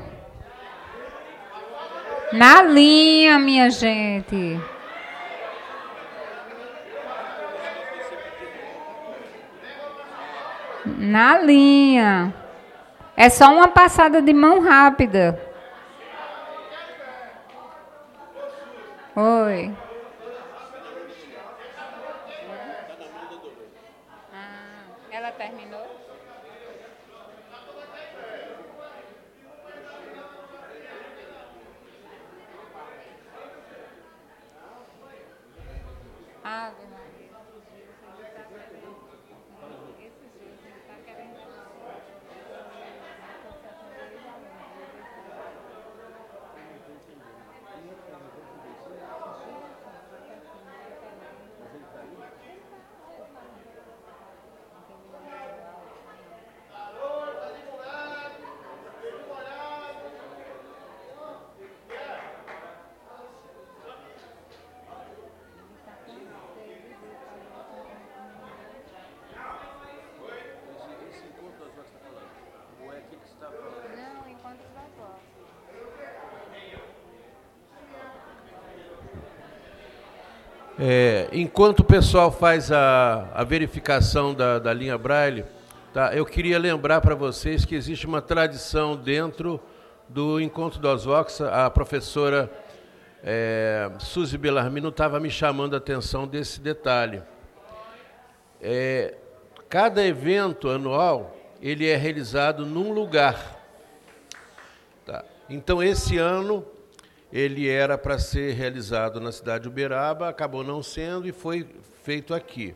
na linha, minha gente. Na linha. É só uma passada de mão rápida. Oi. Ela terminou? Ave Maria. Não, enquanto os avós. Enquanto o pessoal faz a verificação da linha Braille, tá, eu queria lembrar para vocês que existe uma tradição dentro do Encontro do Osvox. A professora Suzy Bellarmino estava me chamando a atenção desse detalhe. Cada evento anual ele é realizado num lugar. Tá? Então, esse ano, ele era para ser realizado na cidade de Uberaba, acabou não sendo e foi feito aqui.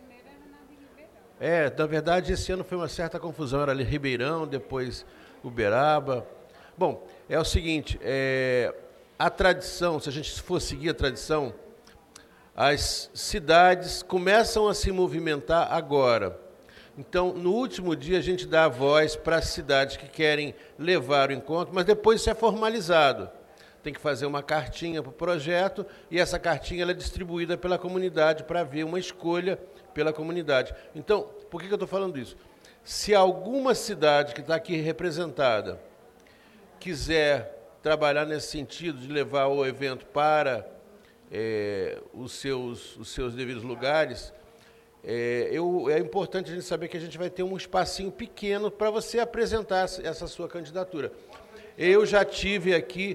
Na verdade, esse ano foi uma certa confusão, era ali Ribeirão, depois Uberaba. Bom, é o seguinte, a tradição, se a gente for seguir a tradição, as cidades começam a se movimentar agora. Então, no último dia, a gente dá a voz para as cidades que querem levar o encontro, mas depois isso é formalizado. Tem que fazer uma cartinha para o projeto e essa cartinha ela é distribuída pela comunidade para haver uma escolha pela comunidade. Então, por que eu estou falando isso? Se alguma cidade que está aqui representada quiser trabalhar nesse sentido de levar o evento para os seus devidos lugares, é importante a gente saber que a gente vai ter um espacinho pequeno para você apresentar essa sua candidatura. Eu já tive aqui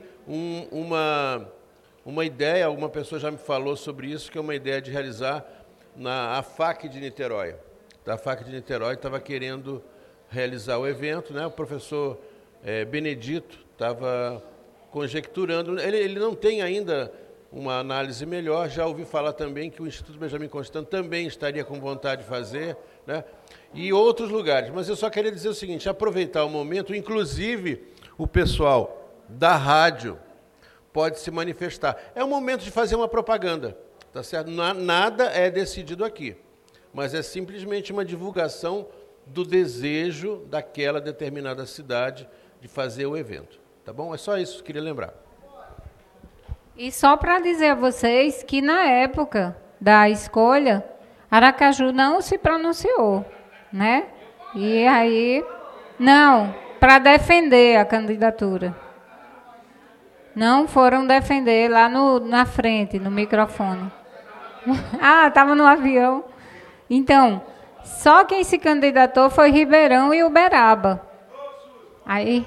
uma ideia, alguma pessoa já me falou sobre isso, que é uma ideia de realizar na AFAC de Niterói. A AFAC de Niterói estava querendo realizar o evento, né? O professor Benedito estava conjecturando, ele não tem ainda uma análise melhor, já ouvi falar também que o Instituto Benjamin Constant também estaria com vontade de fazer, né? E outros lugares. Mas eu só queria dizer o seguinte, aproveitar o momento, inclusive o pessoal da rádio pode se manifestar. É o momento de fazer uma propaganda, tá certo? Nada é decidido aqui, mas é simplesmente uma divulgação do desejo daquela determinada cidade de fazer o evento, tá bom? É só isso que eu queria lembrar. E só para dizer a vocês que na época da escolha, Aracaju não se pronunciou, né? E aí, não, para defender a candidatura. Não foram defender lá na frente, no microfone. Estava no avião. Então, só quem se candidatou foi Ribeirão e Uberaba. Aí.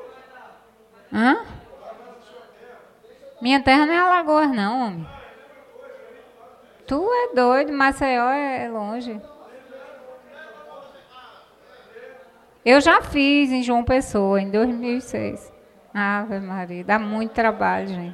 Minha terra não é Alagoas, não, homem. Tu é doido, Maceió é longe. Eu já fiz em João Pessoa, em 2006. Ave Maria, dá muito trabalho, gente.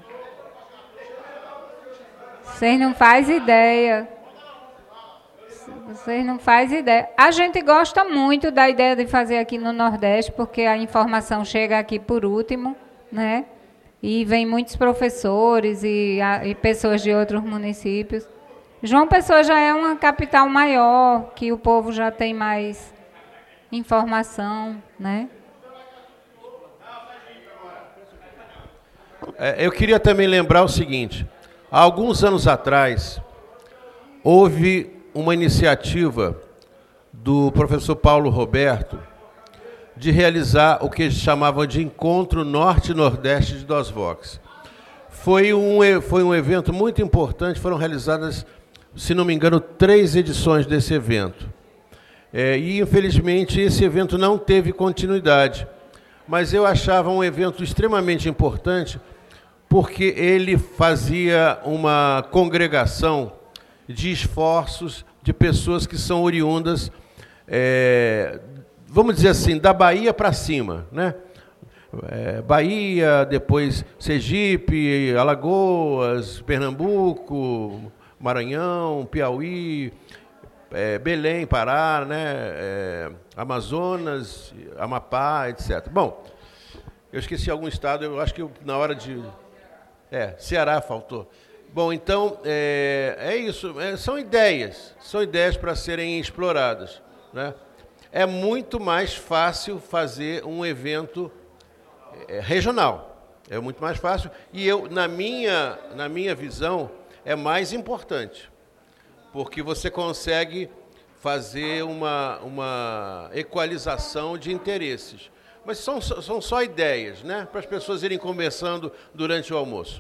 Vocês não fazem ideia. Vocês não fazem ideia. A gente gosta muito da ideia de fazer aqui no Nordeste, porque a informação chega aqui por último, né? E vem muitos professores e pessoas de outros municípios. João Pessoa já é uma capital maior, que o povo já tem mais informação, né? Eu queria também lembrar o seguinte, há alguns anos atrás, houve uma iniciativa do professor Paulo Roberto de realizar o que eles chamavam de Encontro Norte-Nordeste de DOSVOX. Foi um evento muito importante, foram realizadas, se não me engano, 3 edições desse evento. E, infelizmente, esse evento não teve continuidade. Mas eu achava um evento extremamente importante, porque ele fazia uma congregação de esforços de pessoas que são oriundas, vamos dizer assim, da Bahia para cima, né? Bahia, depois Sergipe, Alagoas, Pernambuco, Maranhão, Piauí, Belém, Pará, né? Amazonas, Amapá, etc. Bom, eu esqueci algum estado, eu acho que na hora de... Ceará faltou. Bom, então, é isso, são ideias para serem exploradas, né? É muito mais fácil fazer um evento regional, é muito mais fácil, e na minha visão, é mais importante, porque você consegue fazer uma equalização de interesses. Mas são só ideias, né? Para as pessoas irem conversando durante o almoço.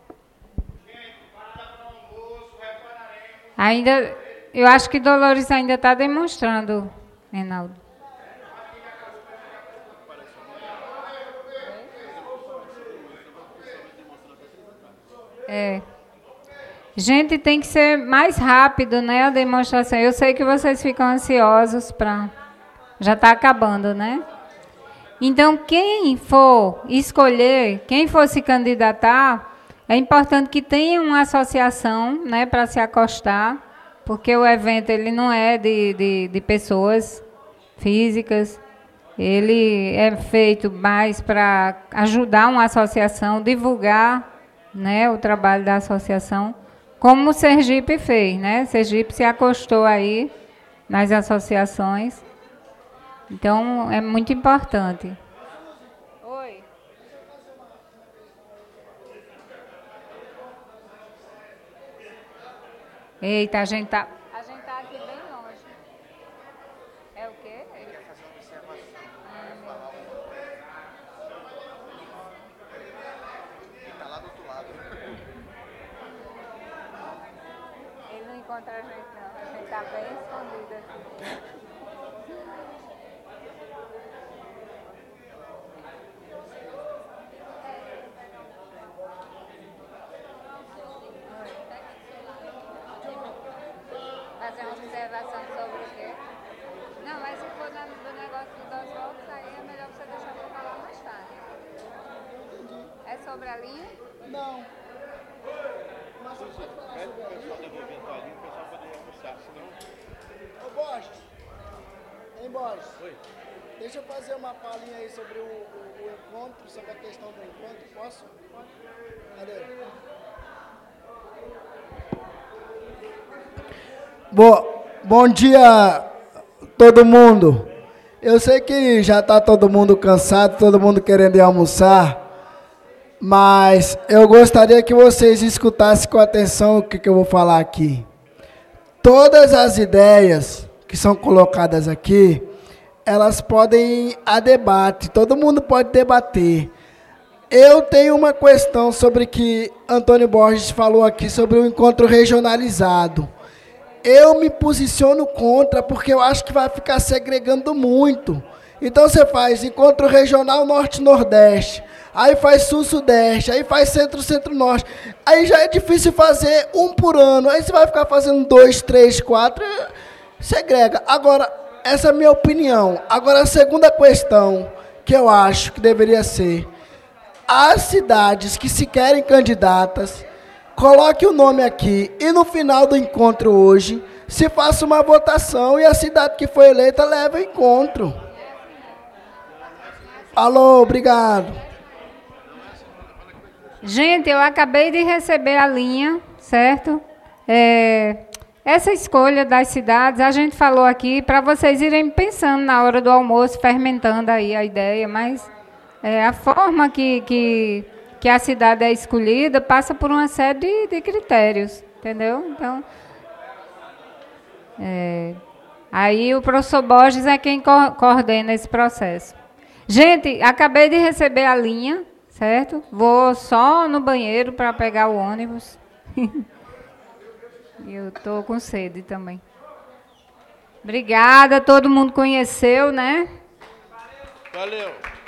Ainda, eu acho que Dolores ainda está demonstrando, Reinaldo. Gente, tem que ser mais rápido, né, a demonstração. Eu sei que vocês ficam ansiosos para... Já está acabando, né? Então, quem for escolher, quem for se candidatar, é importante que tenha uma associação, né, para se acostar, porque o evento ele não é de pessoas físicas, ele é feito mais para ajudar uma associação, divulgar, né, o trabalho da associação, como o Sergipe fez, né? Sergipe se acostou aí nas associações. Então, é muito importante. Oi. Eita, a gente tá aqui bem longe. É o quê? Está lá do outro lado. Ele não encontra a gente, não. A gente está bem escondido aqui. Fazer uma observação sobre o quê? Não, mas se for do negócio dos voltas, aí é melhor você deixar para falar mais tarde. É sobre a linha? Não. Pede para o pessoal devolver a linha, o pessoal poder almoçar, senão... Ô Borges. Hein, Borges? Oi. Deixa eu fazer uma palhinha aí sobre o encontro, sobre a questão do encontro. Posso? Cadê? Bom dia, todo mundo. Eu sei que já está todo mundo cansado, todo mundo querendo ir almoçar, mas eu gostaria que vocês escutassem com atenção o que eu vou falar aqui. Todas as ideias que são colocadas aqui, elas podem ir a debate, todo mundo pode debater. Eu tenho uma questão sobre que Antônio Borges falou aqui sobre o encontro regionalizado. Eu me posiciono contra, porque eu acho que vai ficar segregando muito. Então você faz encontro regional norte-nordeste, aí faz sul-sudeste, aí faz centro-centro-norte. Aí já é difícil fazer um por ano, aí você vai ficar fazendo 2, 3, 4, segrega. Agora, essa é a minha opinião. Agora, a segunda questão que eu acho que deveria ser, as cidades que se querem candidatas, coloque o nome aqui e no final do encontro hoje, se faça uma votação e a cidade que foi eleita leva o encontro. Alô, obrigado. Gente, eu acabei de receber a linha, certo? Essa escolha das cidades, a gente falou aqui para vocês irem pensando na hora do almoço, fermentando aí a ideia, mas a forma que a cidade é escolhida passa por uma série de critérios, entendeu? Então, aí o professor Borges é quem coordena esse processo. Gente, acabei de receber a linha, certo? Vou só no banheiro para pegar o ônibus. Eu estou com sede também. Obrigada, todo mundo conheceu, né? Valeu.